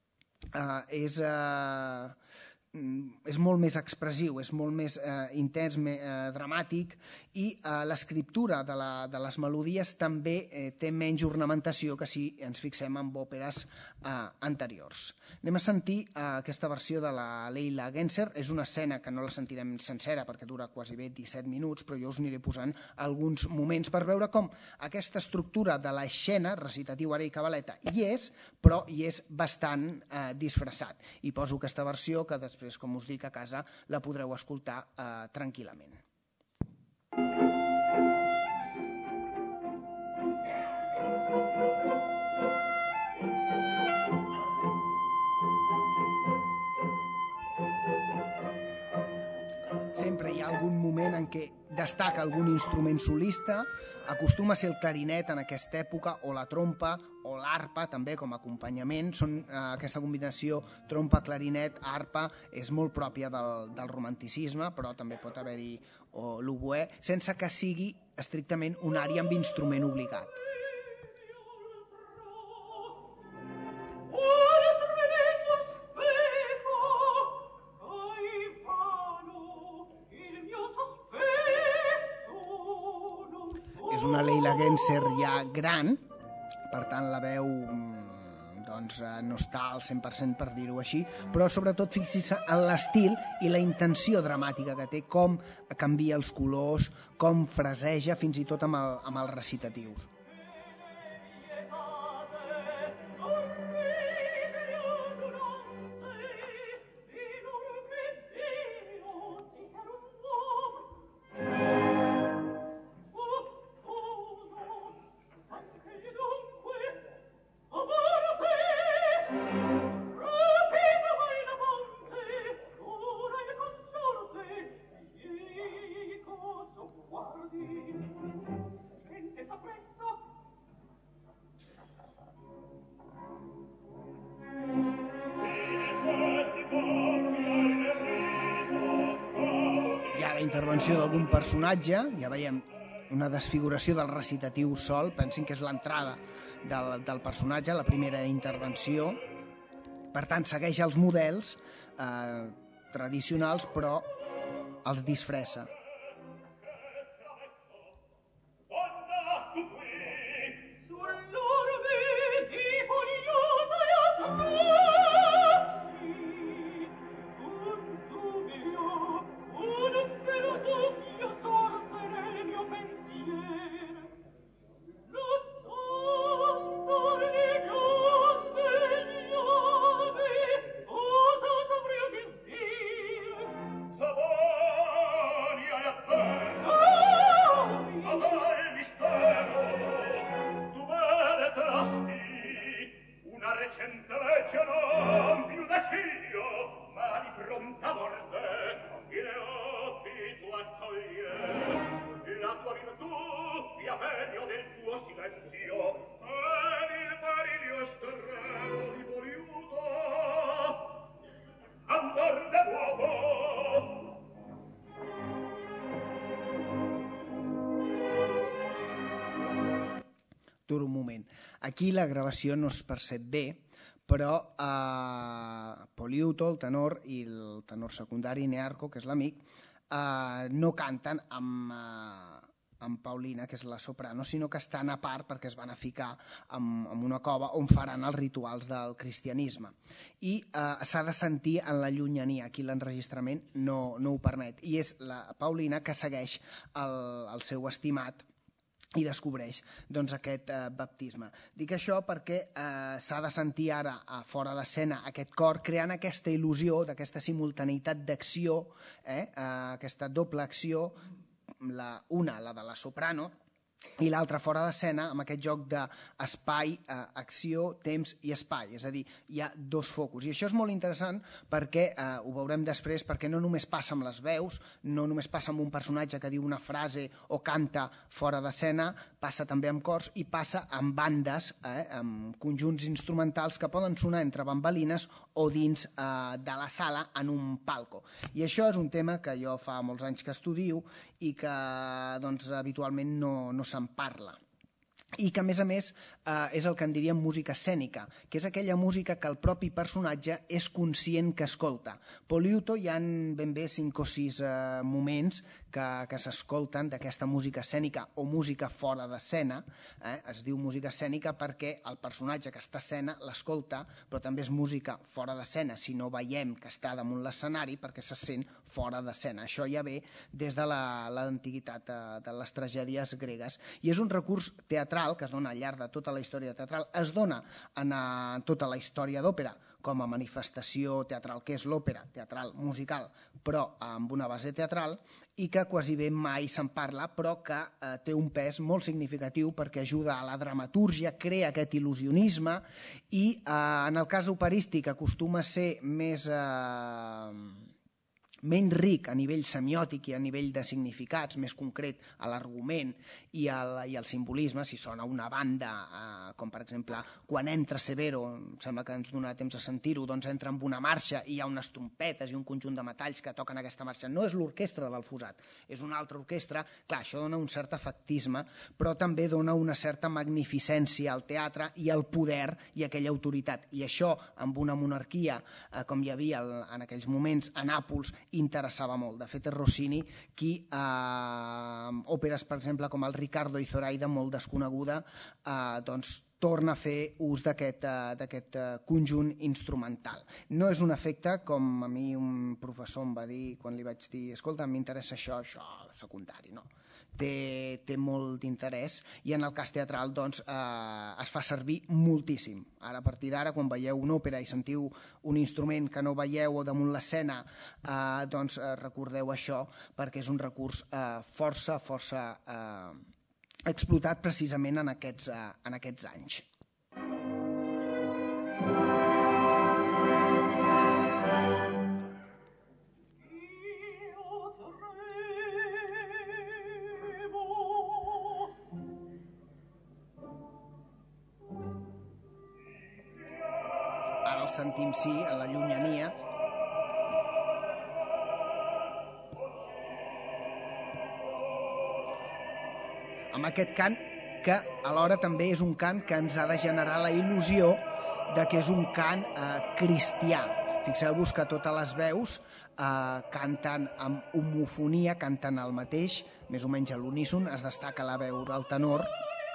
és molt més expressiu, és molt més intens, dramàtic, i l'escriptura de les melodies també té menys ornamentació que si ens fixem en òperes anteriors. Anem a sentir aquesta versió de la Leila Genser. És una escena que no la sentirem sencera perquè dura quasi bé 17 minuts, però jo us aniré posant alguns moments per veure com aquesta estructura de l'escena, recitatiu, ària i cabaleta, hi és, però hi és bastant disfressat. I poso aquesta versió que després, com us dic, a casa la podreu escoltar tranquil·lament. Sempre hi ha algun moment en què destaca algun instrument solista, acostuma a ser el clarinet en aquesta època, o la trompa, o l'arpa també com a acompanyament. Aquesta combinació trompa-clarinet, arpa, és molt pròpia del romanticisme, però també pot haver-hi l'oboè, sense que sigui estrictament un ària amb instrument obligat. És una Leila Genser ja gran, per tant la veu no està al 100% per dir-ho així, però sobretot fixi-se en l'estil i la intenció dramàtica que té, com canvia els colors, com fraseja fins i tot amb els recitatius. Intervenció d'algun personatge, ja veiem una desfiguració del recitatiu sol, pensin que és l'entrada del personatge, la primera intervenció, per tant segueix els models tradicionals però els disfressa. Un moment. Aquí la gravació no es percep bé, però Poliuto, el tenor, i el tenor secundari, Nearco, que és l'amic, no canten amb Paulina, que és la soprano, sinó que estan a part perquè es van a ficar en una cova on faran els rituals del cristianisme. I s'ha de sentir en la llunyania, aquí l'enregistrament no ho permet, i és la Paulina que segueix el seu estimat i descobreix aquest baptisme. Dic això perquè s'ha de sentir ara fora d'escena aquest cor creant aquesta il·lusió d'aquesta simultaneïtat d'acció, aquesta doble acció, una, la de la soprano, i l'altra fora d'escena amb aquest joc d'espai, acció, temps i espai, és a dir, hi ha dos focus. I això és molt interessant perquè, ho veurem després, perquè no només passa amb les veus, no només passa amb un personatge que diu una frase o canta fora d'escena, passa també amb cors i passa amb bandes, amb conjunts instrumentals que poden sonar entre bambalines o dins de la sala en un palco. I això és un tema que jo fa molts anys que estudio i que habitualment no se'n parla. I que, a més, és el que en diríem música escènica, que és aquella música que el propi personatge és conscient que escolta. Poliuto hi ha ben bé 5 o 6 moments que s'escolten d'aquesta música escènica o música fora d'escena. Es diu música escènica perquè el personatge que està a escena l'escolta, però també és música fora d'escena si no veiem que està damunt l'escenari perquè se sent fora d'escena. Això ja ve des de l'antiguitat de les tragèdies gregues. I és un recurs teatral que es dona al llarg de tota la història teatral, es dona en tota la història d'òpera com a manifestació teatral, que és l'òpera teatral musical, però amb una base teatral, i que quasi bé mai se'n parla, però que té un pes molt significatiu perquè ajuda a la dramatúrgia, crea aquest il·lusionisme, i en el cas operístic acostuma a ser més menys ric a nivell semiòtic i a nivell de significats, més concret a l'argument i al simbolisme, si sona una banda, com per exemple quan entra Severo, em sembla que ens donarà temps a sentir-ho, doncs entra amb una marxa i hi ha unes trompetes i un conjunt de metalls que toquen aquesta marxa. No és l'orquestra del Fusat, és una altra orquestra. Clar, això dona un cert efectisme, però també dona una certa magnificència al teatre i al poder i aquella autoritat. I això, amb una monarquia com hi havia en aquells moments a Nàpols, interessava molt. De fet, és Rossini qui, òperes, per exemple, com el Riccardo i Zoraida, molt desconeguda, doncs torna a fer ús d'aquest conjunt instrumental. No és un efecte, com a mi un professor em va dir quan li vaig dir escolta, m'interessa això secundari, no. Té molt d'interès i en el cas teatral doncs, es fa servir moltíssim. Ara, a partir d'ara, quan veieu una òpera i sentiu un instrument que no veieu damunt l'escena, doncs recordeu això perquè és un recurs força explotat precisament en aquests anys. Ara el sentim, sí, en la llunyania. Amb aquest cant que alhora també és un cant que ens ha de generar la il·lusió de que és un cant cristià. Fixeu-vos que totes les veus canten amb homofonia, canten el mateix, més o menys a l'uníson, es destaca la veu del tenor.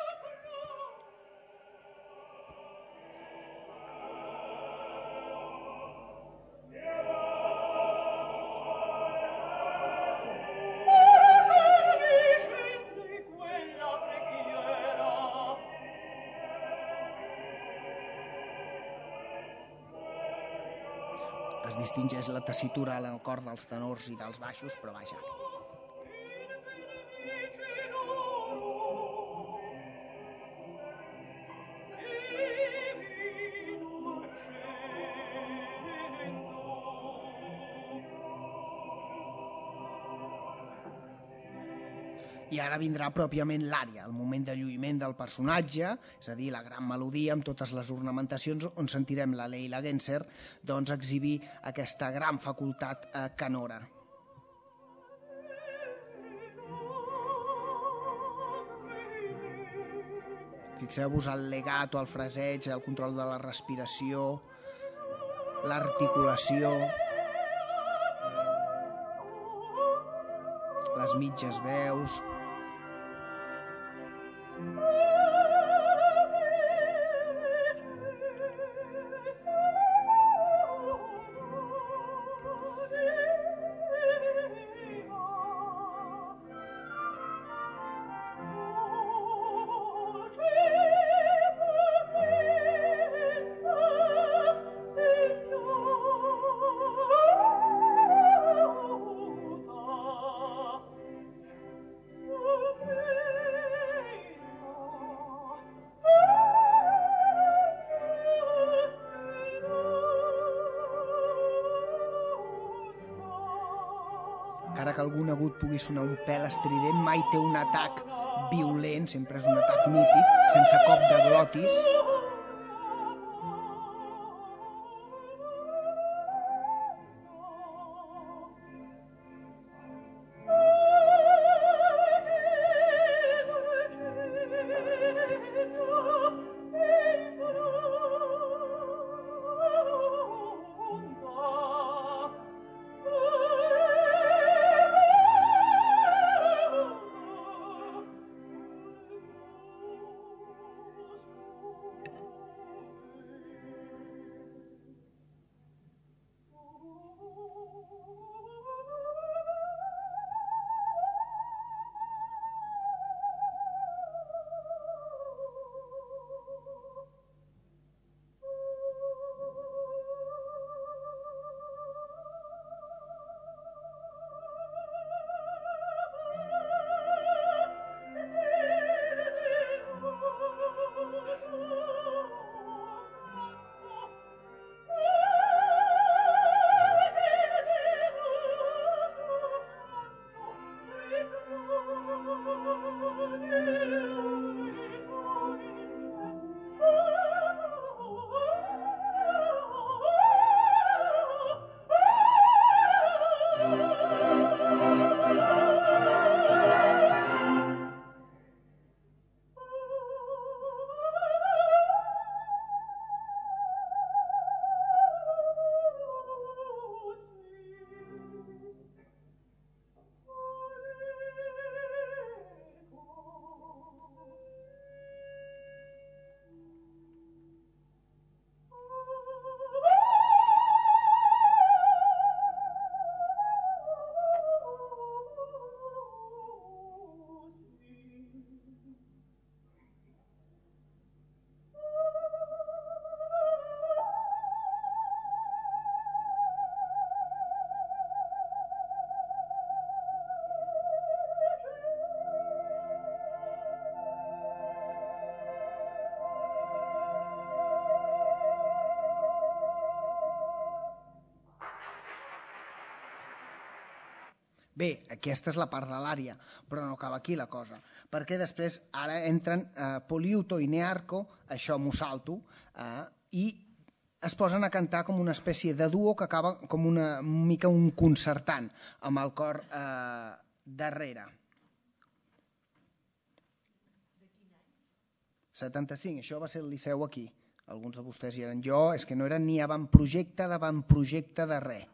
Es distingeix la tessitura en el cor dels tenors i dels baixos, però vaja. I ara vindrà pròpiament l'ària, el moment de lluïment del personatge, és a dir, la gran melodia amb totes les ornamentacions, on sentirem la Leila Genser doncs, exhibir aquesta gran facultat canora. Fixeu-vos el legato, el fraseig, el control de la respiració, l'articulació, les mitges veus. Encara que algun agut pugui sonar un pèl estrident, mai té un atac violent, sempre és un atac nítid, sense cop de glotis. Bé, aquesta és la part de l'ària, però no acaba aquí la cosa, perquè després ara entren Poliuto i Nearco, això m'ho salto, i es posen a cantar com una espècie de duo que acaba com una mica un concertant, amb el cor darrere. 75, això va ser el Liceu aquí. Alguns de vostès hi eren. Jo, és que no era ni avantprojecte de res.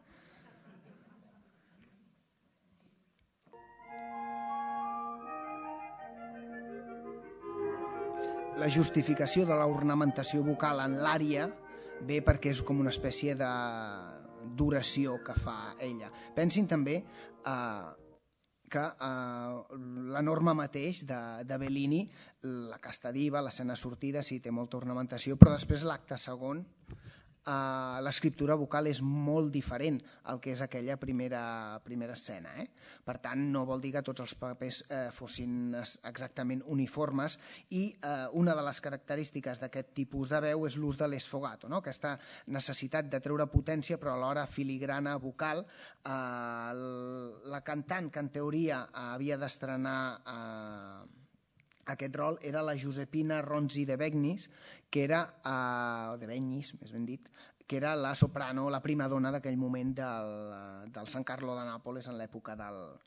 La justificació de l'ornamentació vocal en l'ària ve perquè és com una espècie d'oració que fa ella. Pensin també que la norma mateix de Bellini, la casta diva, l'escena sortida, sí, té molta ornamentació, però després l'acte segon, l'escriptura vocal és molt diferent al que és aquella primera escena. Per tant, no vol dir que tots els papers fossin exactament uniformes i una de les característiques d'aquest tipus de veu és l'ús de l'esfogato, aquesta necessitat de treure potència però alhora filigrana vocal. La cantant que en teoria havia d'estrenar aquest rol era la Giuseppina Ronzi de Begnis, que era, de Begnis, més ben dit, que era la soprano, la primadona d'aquell moment del San Carlo de Nàpoles en l'època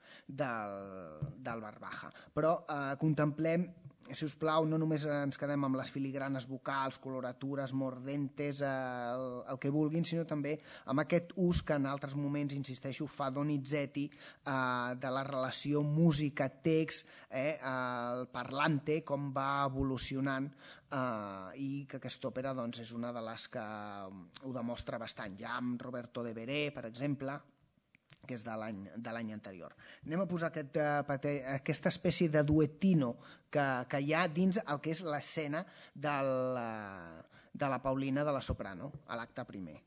del Barbaja. Però contemplem, si us plau, no només ens quedem amb les filigranes vocals, coloratures, mordentes, el que vulguin, sinó també amb aquest ús que en altres moments, insisteixo, fa Donizetti de la relació música-text, el parlante, com va evolucionant, i que aquesta òpera és una de les que ho demostra bastant, ja amb Roberto de Veré, per exemple, que és de l'any anterior. Anem a posar aquesta espècie de duettino que hi ha dins el que és l'escena de la Paulina de la soprano, a l'acte primer.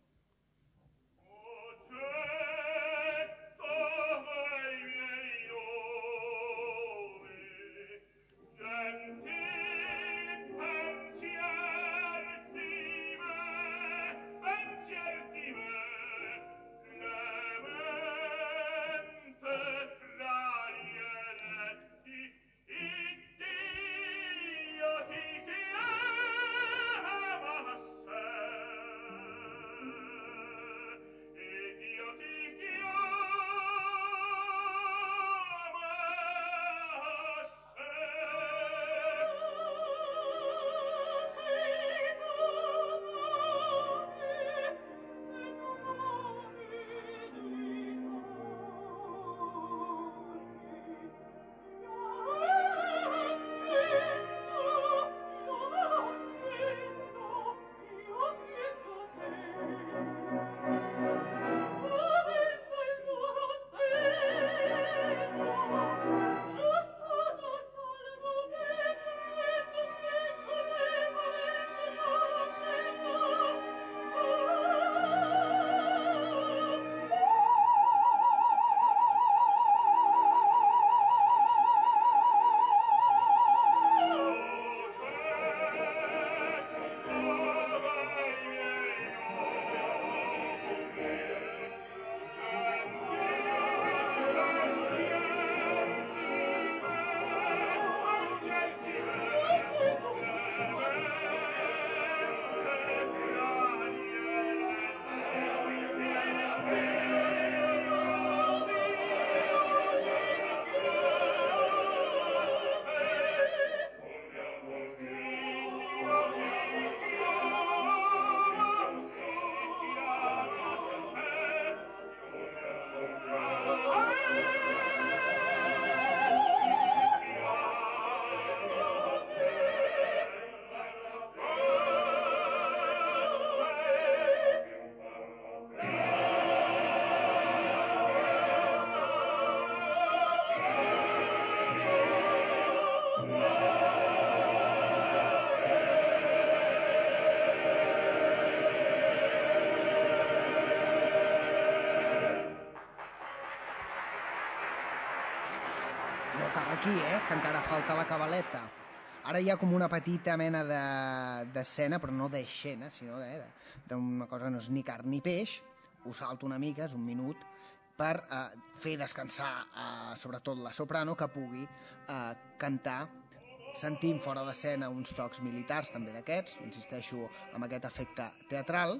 No acaba aquí, que encara falta la cabaleta. Ara hi ha com una petita mena d'escena, però no d'escena, sinó d'una cosa, no és ni carn ni peix, ho salto una mica, és un minut, per fer descansar sobretot la soprano, que pugui cantar. Sentim fora d'escena uns tocs militars també d'aquests, insisteixo amb aquest efecte teatral,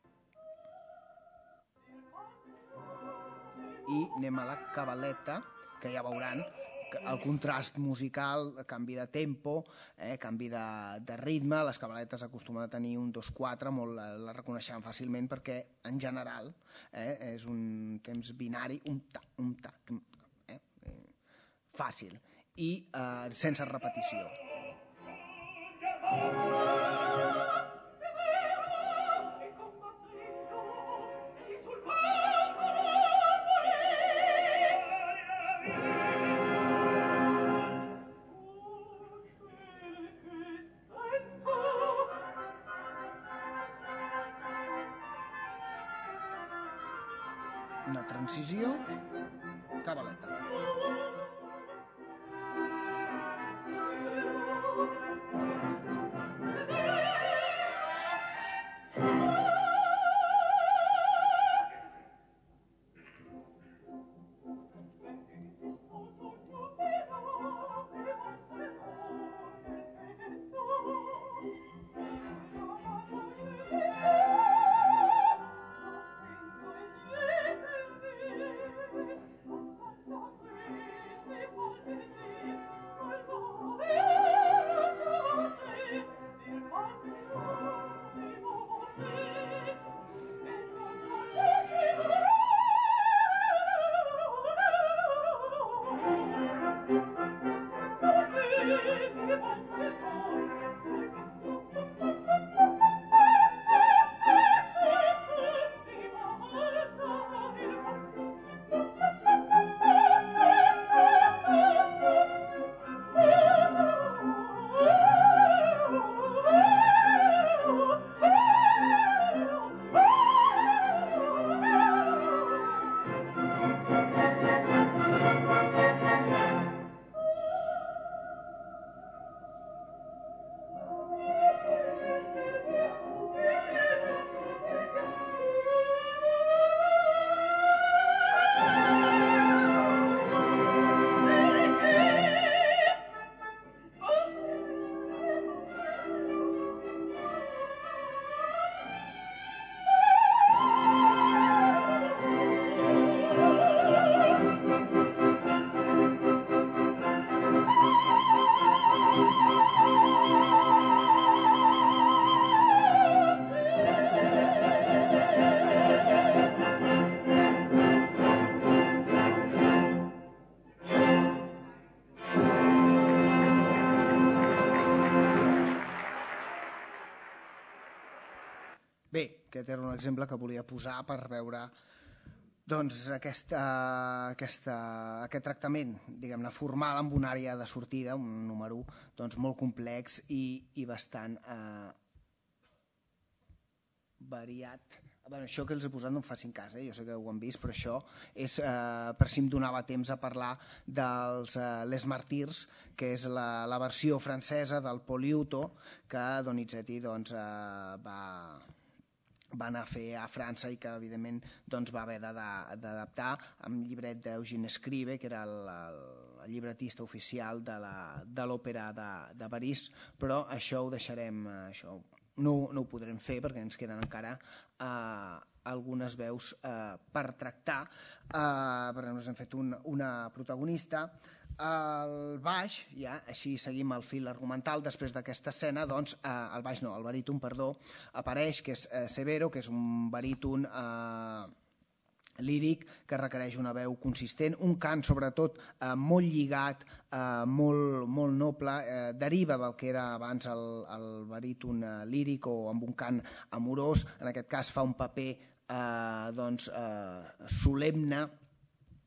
i anem a la cabaleta, que ja veuran el contrast musical, canvi de tempo, canvi de ritme. Les cabaletes acostumen a tenir un 2-4, la reconeixem fàcilment perquè en general és un temps binari, un ta, fàcil i sense repetició. Una transició, cabaleta. Bé, aquest era un exemple que volia posar per veure doncs, aquest tractament, diguem-ne, formal amb una àrea de sortida, un número doncs, molt complex i bastant variat. Bueno, això que els he posat no em facin cas, jo sé que ho han vist, però això és per si em donava temps a parlar dels Les Martyrs, que és la versió francesa del Poliuto que Donizetti doncs, va anar a fer a França i que evidentment doncs, va haver d'adaptar amb llibret d'Eugène Scribe, que era el llibretista oficial de l'òpera de París, però això ho deixarem, no ho podrem fer perquè ens queden encara algunes veus per tractar, perquè ens hem fet una protagonista. El baix, ja, així seguim el fil argumental, després d'aquesta escena, doncs, el baríton, apareix, que és Severo, que és un baríton líric que requereix una veu consistent, un cant sobretot molt lligat, molt noble, deriva del que era abans el baríton líric o amb un cant amorós, en aquest cas fa un paper solemne,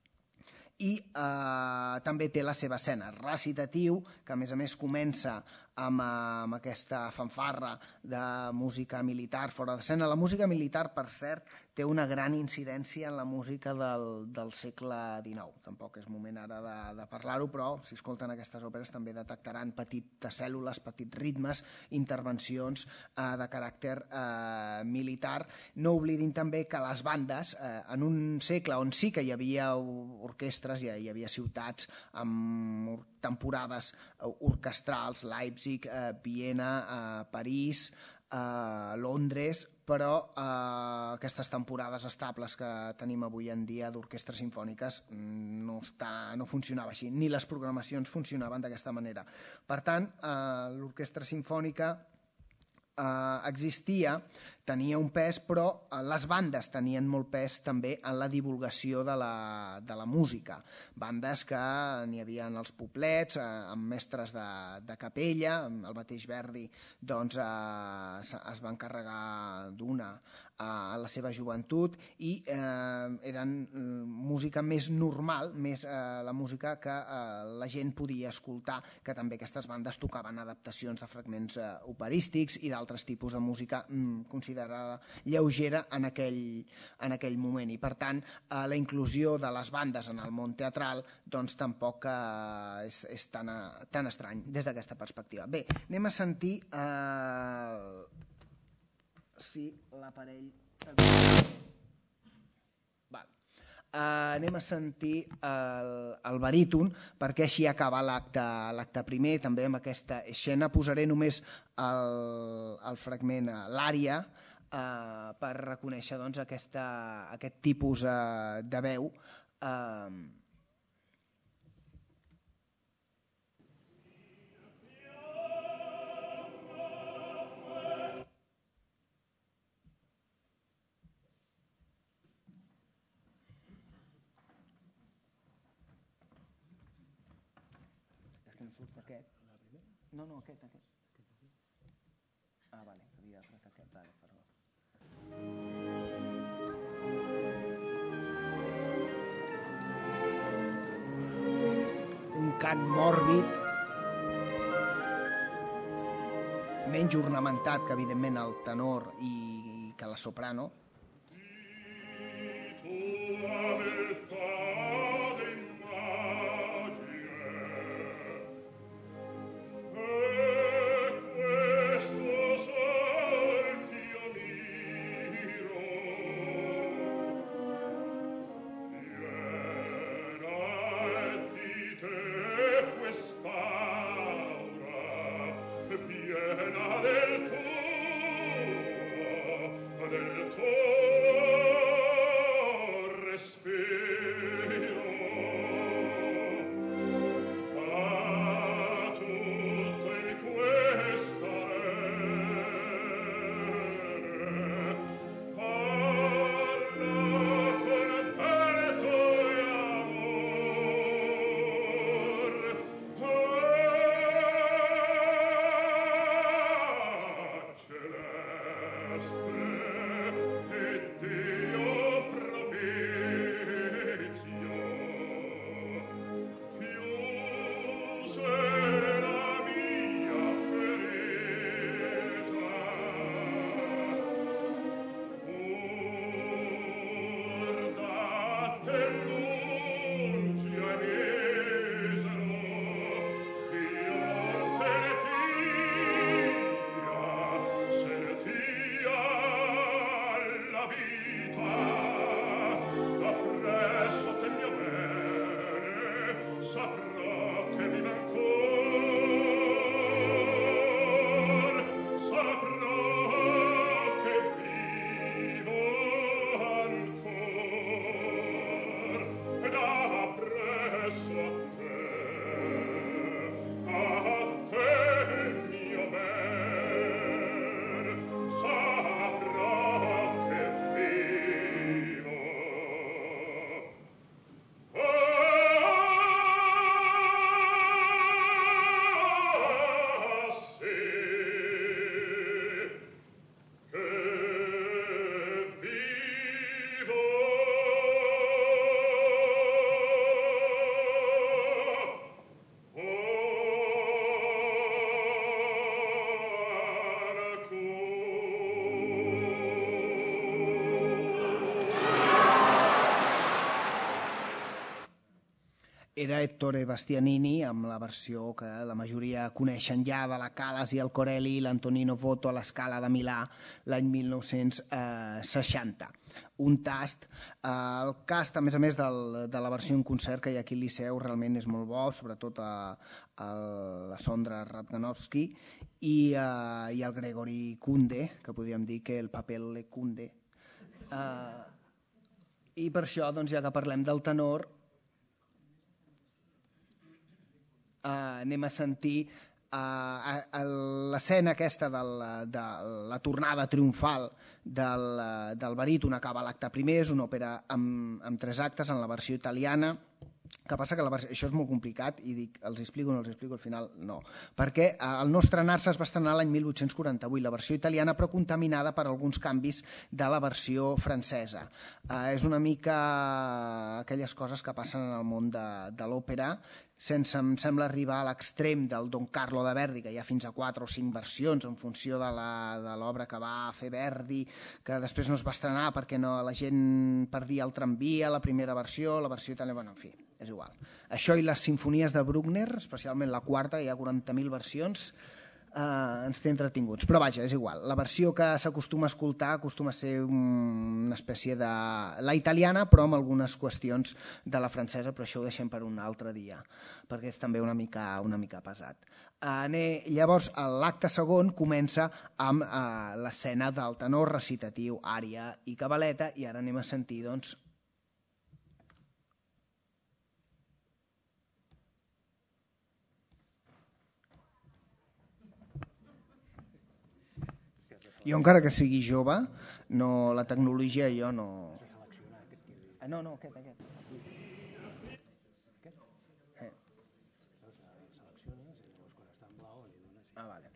i també té la seva escena recitatiu, que a més comença amb aquesta fanfarra de música militar fora d'escena. La música militar, per cert, té una gran incidència en la música del segle XIX. Tampoc és moment ara de parlar-ho, però si escolten aquestes òperes també detectaran petites cèl·lules, petits ritmes, intervencions de caràcter militar. No oblidin també que les bandes, en un segle on sí que hi havia orquestres, hi havia ciutats amb temporades orquestrals, Leipzig, Viena, París, Londres, però aquestes temporades estables que tenim avui en dia d'orquestres simfòniques no funcionava així, ni les programacions funcionaven d'aquesta manera. Per tant, l'orquestra simfònica existia, tenia un pes, però les bandes tenien molt pes també en la divulgació de la música. Bandes que n'hi havia als poblets, amb mestres de capella, el mateix Verdi doncs, es va encarregar d'una a la seva joventut i eren música més normal, més la música que la gent podia escoltar, que també aquestes bandes tocaven adaptacions de fragments operístics i d'altres tipus de música considerada lleugera en aquell moment. I per tant, la inclusió de les bandes en el món teatral doncs tampoc és tan estrany des d'aquesta perspectiva. Bé, anem a sentir sí, l'aparell... Anem a sentir el baríton, perquè així acaba l'acte primer. També amb aquesta escena posaré només el fragment, l'ària, per reconèixer doncs, aquest tipus de veu. No, aquest. Ah, vale, havia apretat aquest, vale, perdó. Un cant mòrbid, menys ornamentat que, evidentment, el tenor i que la soprano. Saprò che viva ancora era Ettore Bastianini, amb la versió que la majoria coneixen ja de la Callas i el Corelli i l'Antonino Voto a l'Escala de Milà l'any 1960. Un tast. El cast, a més, de la versió en concert que hi ha aquí al Liceu realment és molt bo, sobretot la Sondra Radganovsky i el Gregory Kunde, que podríem dir que el paper le Kunde. I per això, doncs, ja que parlem del tenor, anem a sentir l'escena aquesta de la tornada triomfal del baríton acaba l'acte primer, és una òpera amb 3 actes en la versió italiana. Que passa que això és molt complicat i dic, els explico o no els explico, al final no. Perquè el no estrenar-se es va estrenar l'any 1848, la versió italiana, però contaminada per alguns canvis de la versió francesa. És una mica aquelles coses que passen en el món de l'òpera, sense, em sembla, arribar a l'extrem del Don Carlo de Verdi, que hi ha fins a 4 o 5 versions en funció de l'obra que va fer Verdi, que després no es va estrenar perquè la gent perdia el tramvia, la primera versió, la versió italiana, bueno, en fi, és igual. Això i les sinfonies de Bruckner, especialment la quarta, hi ha 40.000 versions, ens té entretinguts. Però vaja, és igual. La versió que s'acostuma a escoltar acostuma a ser una espècie de la italiana, però amb algunes qüestions de la francesa, però això ho deixem per un altre dia, perquè és també una mica pesat. Llavors, l'acte segon comença amb l'escena del tenor recitatiu, ària i cabaleta, i ara anem a sentir, doncs, jo, encara que sigui jove, la tecnologia jo no... No, aquest. Vale.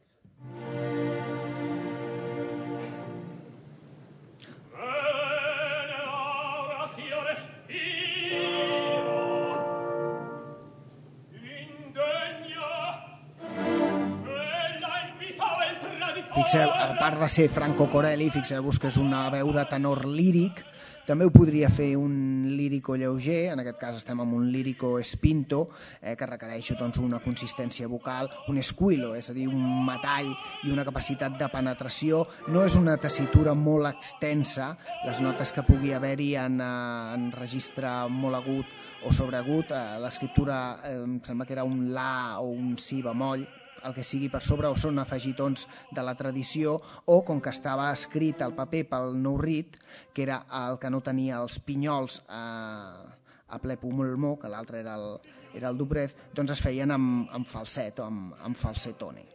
Fixeu, a part de ser Franco Corelli, fixeu-vos que és una veu de tenor líric, també ho podria fer un lírico lleuger, en aquest cas estem amb un lírico spinto, que requereix una consistència vocal, un esquilo, és a dir, un metall i una capacitat de penetració. No és una tessitura molt extensa, les notes que pugui haver-hi en registre molt agut o sobreagut, l'escriptura em sembla que era un la o un si bemoll, el que sigui per sobre, o són afegitons de la tradició, o com que estava escrit al paper pel Nourit, que era el que no tenia els pinyols a ple pulmó, que l'altre era el Dubrez, doncs es feien amb falset o amb falsetone.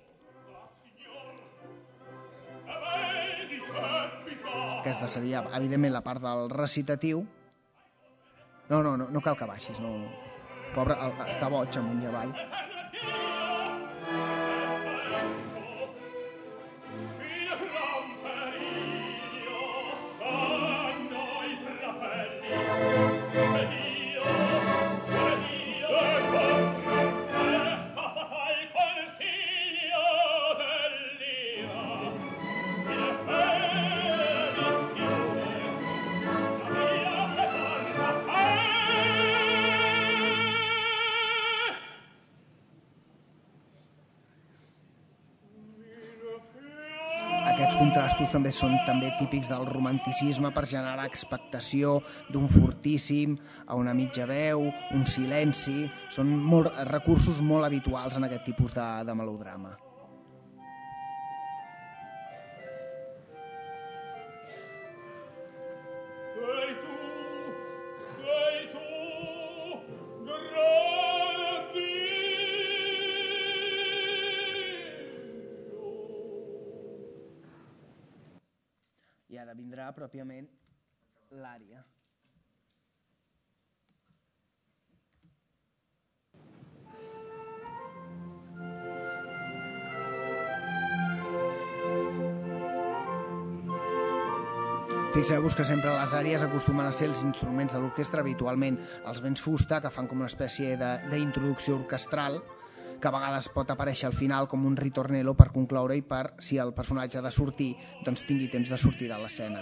Aquesta seria, evidentment, la part del recitatiu. No cal que baixis, no. Pobre, està boig amunt i avall. Aquests contrastos també són típics del romanticisme per generar expectació d'un fortíssim a una mitja veu, un silenci. Són recursos molt habituals en aquest tipus de melodrama. I ara vindrà pròpiament l'ària. Fixeu-vos que sempre les àries acostumen a ser els instruments de l'orquestra, habitualment els vents fusta, que fan com una espècie d'introducció orquestral, que a vegades pot aparèixer al final com un ritornello per concloure i per, si el personatge ha de sortir, doncs tingui temps de sortir de l'escena.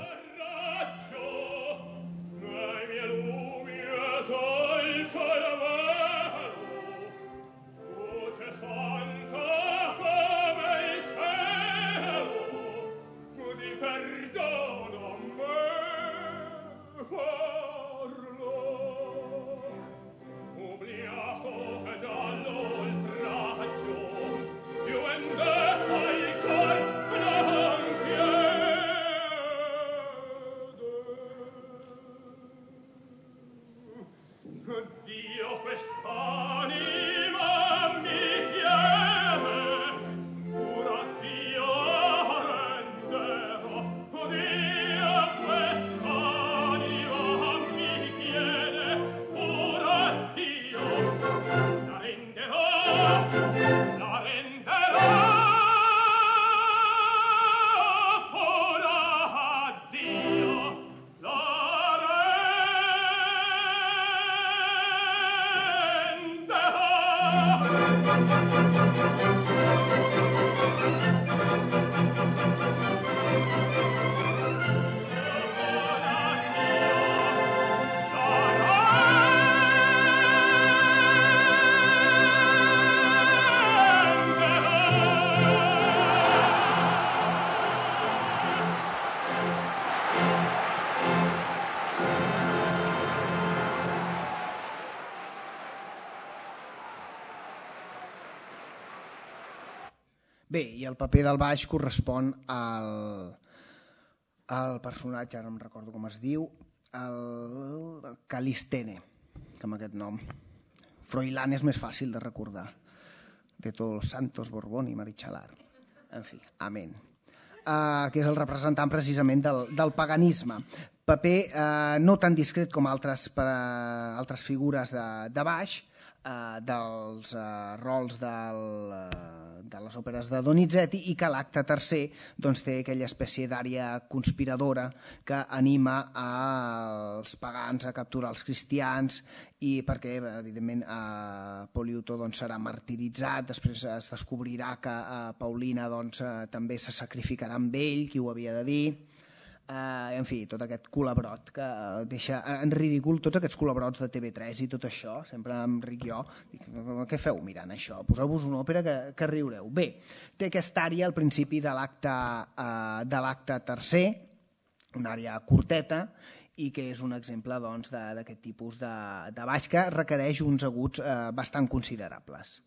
Bé, i el paper del baix correspon al personatge, ara no em recordo com es diu, el Calistene, que amb aquest nom. Froilán és més fàcil de recordar. De todos los santos, Borbón i Marichalar. En fi, amén. Que és el representant precisament del paganisme. Paper no tan discret com altres figures de baix, dels rols de les òperes de Donizetti, i que l'acte tercer té aquella espècie d'àrea conspiradora que anima els pagans a capturar els cristians, i perquè evidentment Poliuto serà martiritzat, després es descobrirà que Paulina també se sacrificarà amb ell, qui ho havia de dir. En fi, tot aquest colabrot que deixa en ridícul tots aquests colabrots de TV3 i tot això, sempre em ric jo, dic, què feu mirant això? Poseu-vos una òpera que riureu. Bé, té aquesta àrea al principi de l'acte tercer, una àrea curteta, i que és un exemple d'aquest tipus de baix que requereix uns aguts bastant considerables.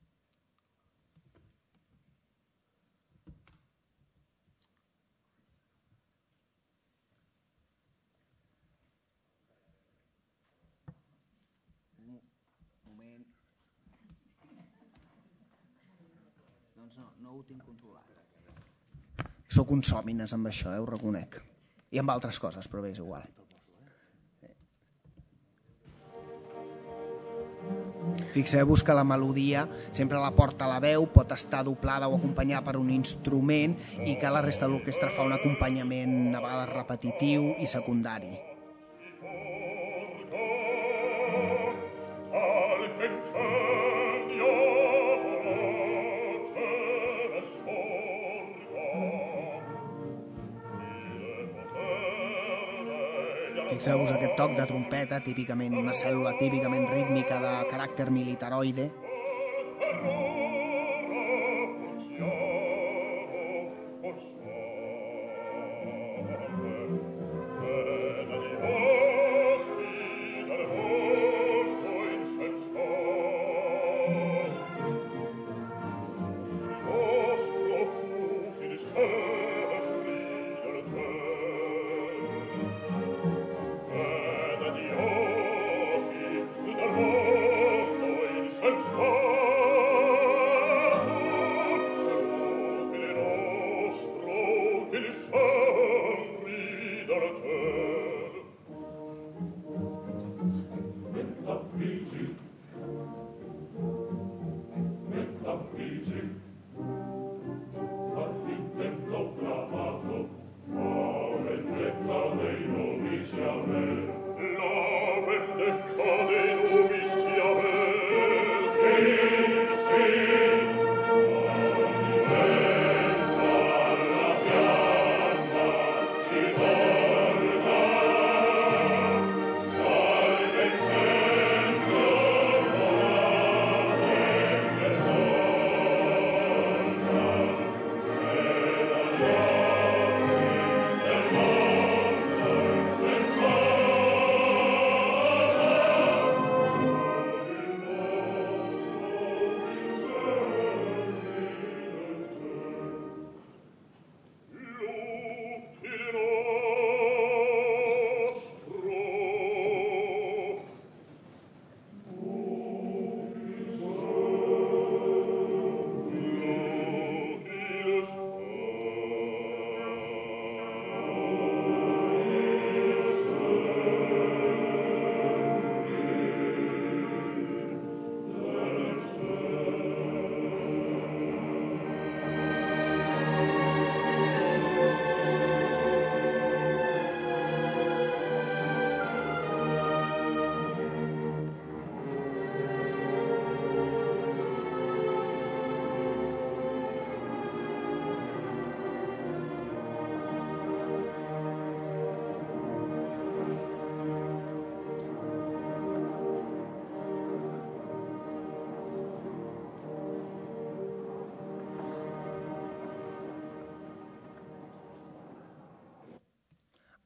No ho tinc controlat. Soc un sòmines amb això, ho reconec. I amb altres coses, però bé, és igual. Fixeu-vos que la melodia sempre la porta la veu, pot estar doblada o acompanyada per un instrument, i que la resta de l'orquestra fa un acompanyament a vegades repetitiu i secundari. Fixeu-vos aquest toc de trompeta, típicament una cèl·lula típicament rítmica de caràcter militaroide. Sense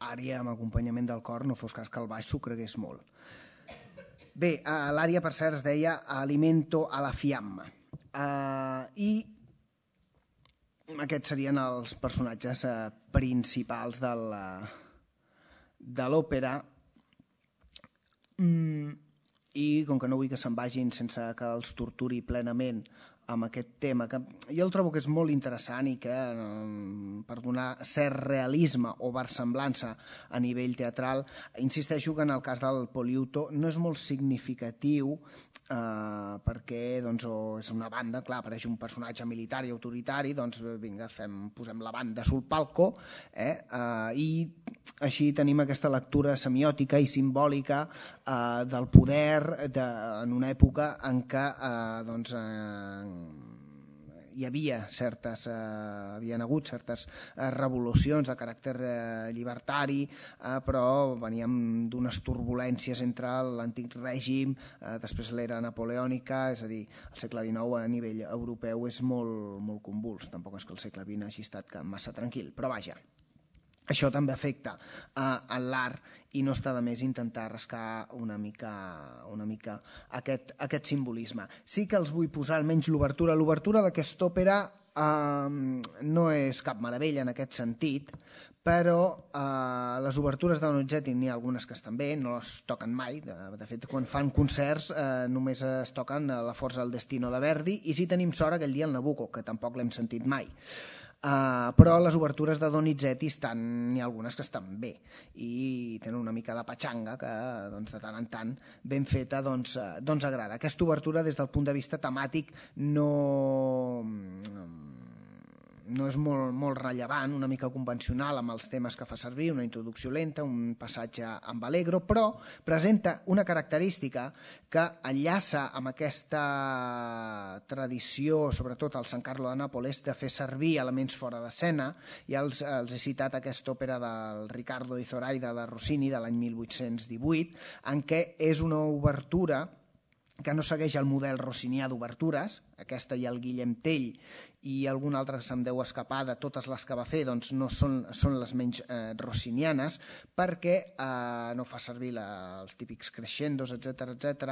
l'àrea amb acompanyament del cor, no fos cas que el baix s'ho cregués molt. Bé, l'àrea, per cert, es deia Alimento a la fiamma. I aquests serien els personatges principals de l'òpera. I com que no vull que se'n vagin sense que els torturi plenament amb aquest tema, que jo el trobo que és molt interessant i que, per donar cert realisme o versemblança a nivell teatral, insisteixo que en el cas del Poliuto no és molt significatiu perquè és una banda, clar, apareix un personatge militar i autoritari, doncs vinga, posem la banda sul palco, i així tenim aquesta lectura semiòtica i simbòlica del poder en una època en què hi havien hagut certes revolucions de caràcter llibertari, però veníem d'unes turbulències entre l'antic règim, després l'era napoleònica, és a dir, el segle XIX a nivell europeu és molt, molt convuls, tampoc és que el segle XX hagi estat massa tranquil, però vaja. Això també afecta en l'art i no està de més intentar rascar una mica aquest simbolisme. Sí que els vull posar almenys l'obertura. L'obertura d'aquesta òpera no és cap meravella en aquest sentit, però les obertures de Donizetti n'hi ha algunes que estan bé, no les toquen mai. De fet, quan fan concerts només es toquen La forza del destino de Verdi i si tenim sort aquell dia el Nabucco, que tampoc l'hem sentit mai. Però les obertures de Donizetti n'hi ha algunes que estan bé i tenen una mica de patxanga que de tant en tant ben feta agrada. Aquesta obertura des del punt de vista temàtic no és molt rellevant, una mica convencional amb els temes que fa servir, una introducció lenta, un passatge amb allegro, però presenta una característica que enllaça amb aquesta tradició, sobretot al San Carlo de Nàpoles, de fer servir elements fora d'escena. Ja els he citat aquesta òpera del Riccardo di Zoraida de Rossini de l'any 1818, en què és una obertura que no segueix el model rossinià d'obertures, aquesta i el Guillem Tell i alguna altra que se'm deu escapar de totes les que va fer, doncs no són les menys rossinianes, perquè no fa servir els típics crescendos, etc.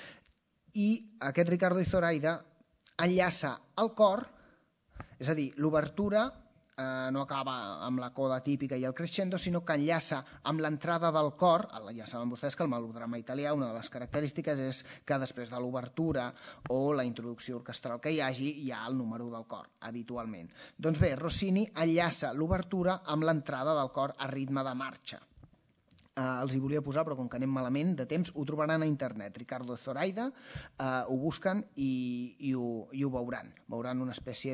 I aquest Riccardo di Zoraida enllaça el cor, és a dir, l'obertura no acaba amb la coda típica i el crescendo, sinó que enllaça amb l'entrada del cor. Ja saben vostès que el melodrama italià, una de les característiques és que després de l'obertura o la introducció orquestral que hi hagi, hi ha el número del cor, habitualment. Doncs bé, Rossini enllaça l'obertura amb l'entrada del cor a ritme de marxa. Els hi volia posar, però com que anem malament de temps, ho trobaran a internet. Riccardo di Zoraida, ho busquen i ho veuran. Veuran una espècie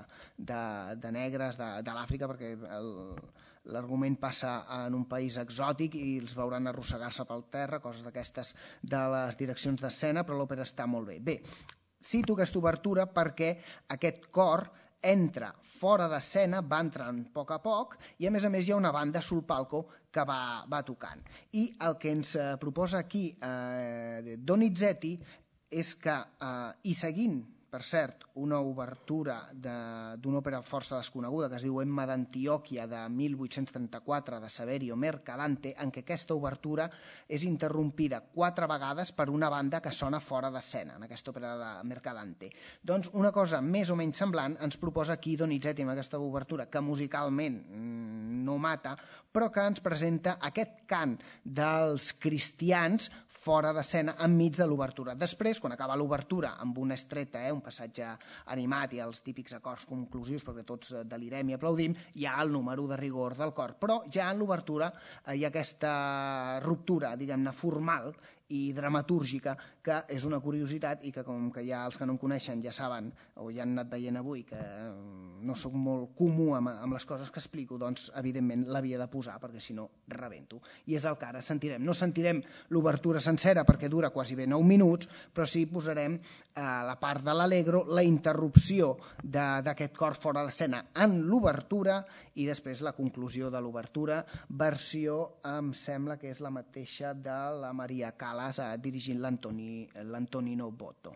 de negres de l'Àfrica, perquè l'argument passa en un país exòtic i els veuran arrossegar-se pel terra, coses d'aquestes de les direccions d'escena, però l'òpera està molt bé. Bé, cito aquesta obertura perquè aquest cor entra fora d'escena, va entrant a poc i a més hi ha una banda sul palco que va tocant. I el que ens proposa aquí Donizetti és que, i seguint, per cert, una obertura d'una òpera força desconeguda que es diu Emma d'Antioquia de 1834 de Saverio Mercadante, en què aquesta obertura és interrompida 4 vegades per una banda que sona fora d'escena, en aquesta òpera de Mercadante. Doncs una cosa més o menys semblant ens proposa aquí Donizetti amb aquesta obertura que musicalment no mata, però que ens presenta aquest cant dels cristians fora d'escena enmig de l'obertura. Després, quan acaba l'obertura amb una estreta, un passatge animat i els típics acords conclusius perquè tots delirem i aplaudim, hi ha el número de rigor del cor. Però ja en l'obertura hi ha aquesta ruptura, diguem-ne, formal i dramatúrgica, que és una curiositat i que com que ja els que no em coneixen ja saben, o ja han anat veient avui, que no sóc molt comú amb les coses que explico, doncs evidentment l'havia de posar perquè si no rebento. I és el que ara sentirem. No sentirem l'obertura sencera perquè dura quasi bé 9 minuts, però sí posarem la part de l'allegro, la interrupció d'aquest cor fora d'escena en l'obertura i després la conclusió de l'obertura, versió em sembla que és la mateixa de la Maria Callas dirigint l'Antonino Boto.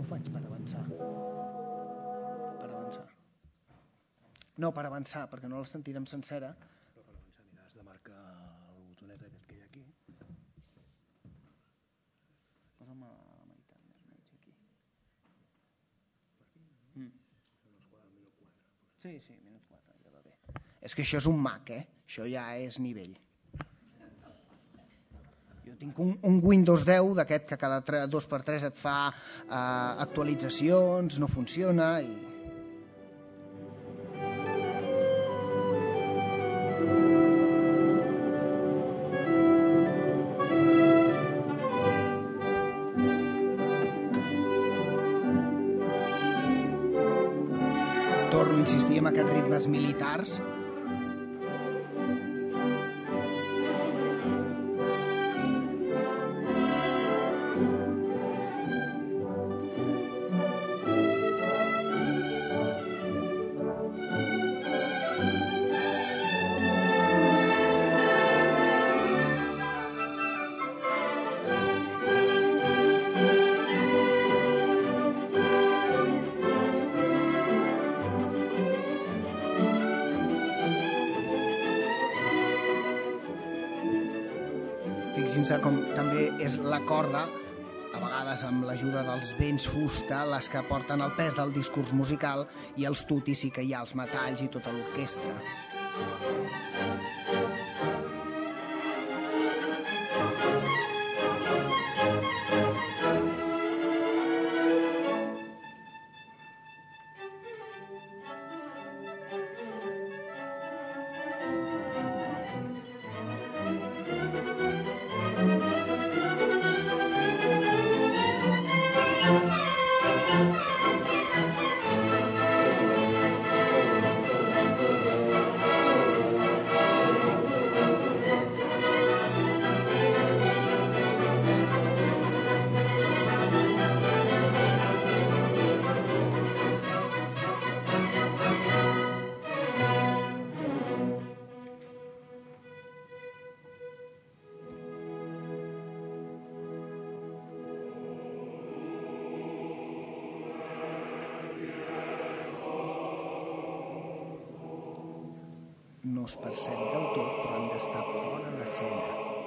faig per avançar? Per avançar. No, per avançar, perquè no la sentirem sencera. Però per avançar aniràs de marcar el botonet aquest que hi ha aquí. Posa'm a la meitat, més o menys, aquí. Sí, minut 4, ja va bé. És que això és un Mac, Això ja és nivell. Jo tinc un Windows 10 d'aquest que cada 2x3 et fa actualitzacions, no funciona i... Torno a insistir en aquests ritmes militars. Fixin-se com també és la corda, a vegades amb l'ajuda dels vents fusta, les que porten el pes del discurs musical, i els tutis sí que hi ha els metalls i tota l'orquestra. No es percep del tot, però hem d'estar fora d'escena.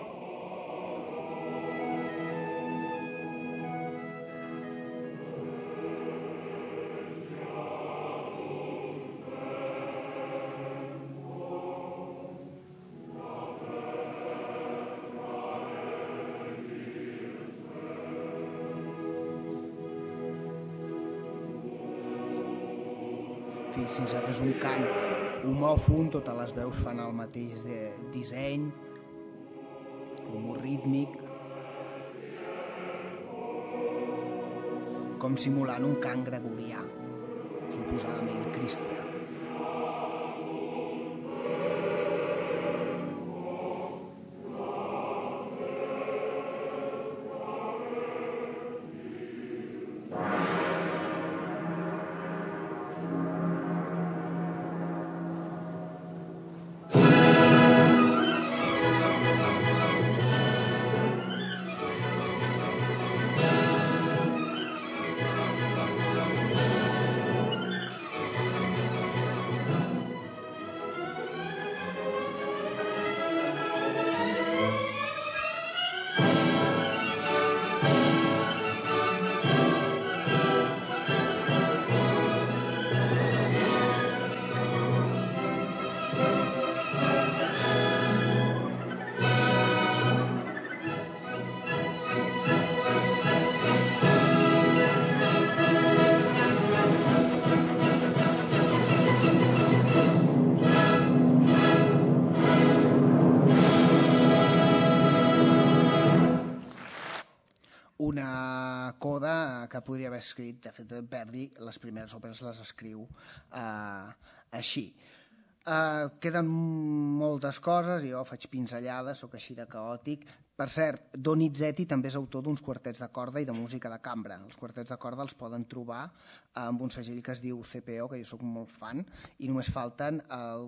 Fixin-se que és un cant homòfon, totes les veus fan el mateix disseny, humor rítmic, com simulant un cant gregorià, suposadament cristià. Una coda que podria haver escrit, de fet Verdi les primeres òperes les escriu així. Queden moltes coses, jo faig pinzellades, sóc així de caòtic. Per cert, Donizetti també és autor d'uns quartets de corda i de música de cambra. Els quartets de corda els poden trobar amb un segell que es diu CPO, que jo sóc molt fan, i només falten el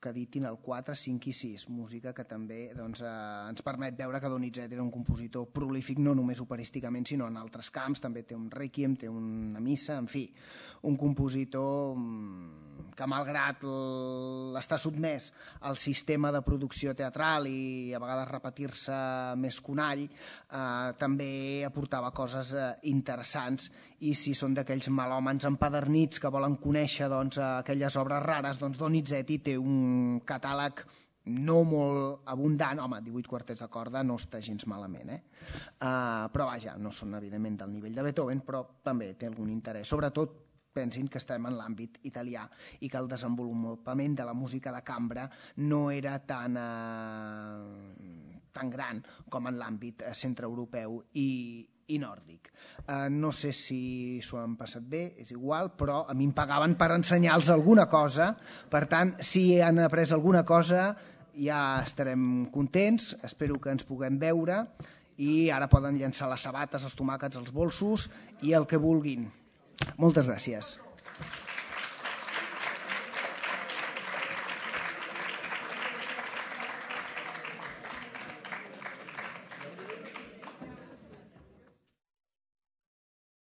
que editin el 4, 5 i 6, música que també ens permet veure que Donizetti era un compositor prolífic no només operísticament sinó en altres camps, també té un requiem, té una missa, en fi, un compositor que malgrat estar sotmès al sistema de producció teatral i a vegades repetir-se més que un all, també aportava coses interessants i si són d'aquells melòmans empadernits que volen conèixer aquelles obres rares, Donizetti té un catàleg no molt abundant, home, 18 quartets de corda no està gens malament, però vaja, no són evidentment del nivell de Beethoven, però també té algun interès, sobretot pensin que estem en l'àmbit italià i que el desenvolupament de la música de cambra no era tan gran com en l'àmbit centreeuropeu i nòrdic. No sé si s'ho han passat bé, és igual, però a mi em pagaven per ensenyar-los alguna cosa, per tant, si han après alguna cosa ja estarem contents, espero que ens puguem veure i ara poden llançar les sabates, els tomàquets, els bolsos i el que vulguin. Moltes gràcies.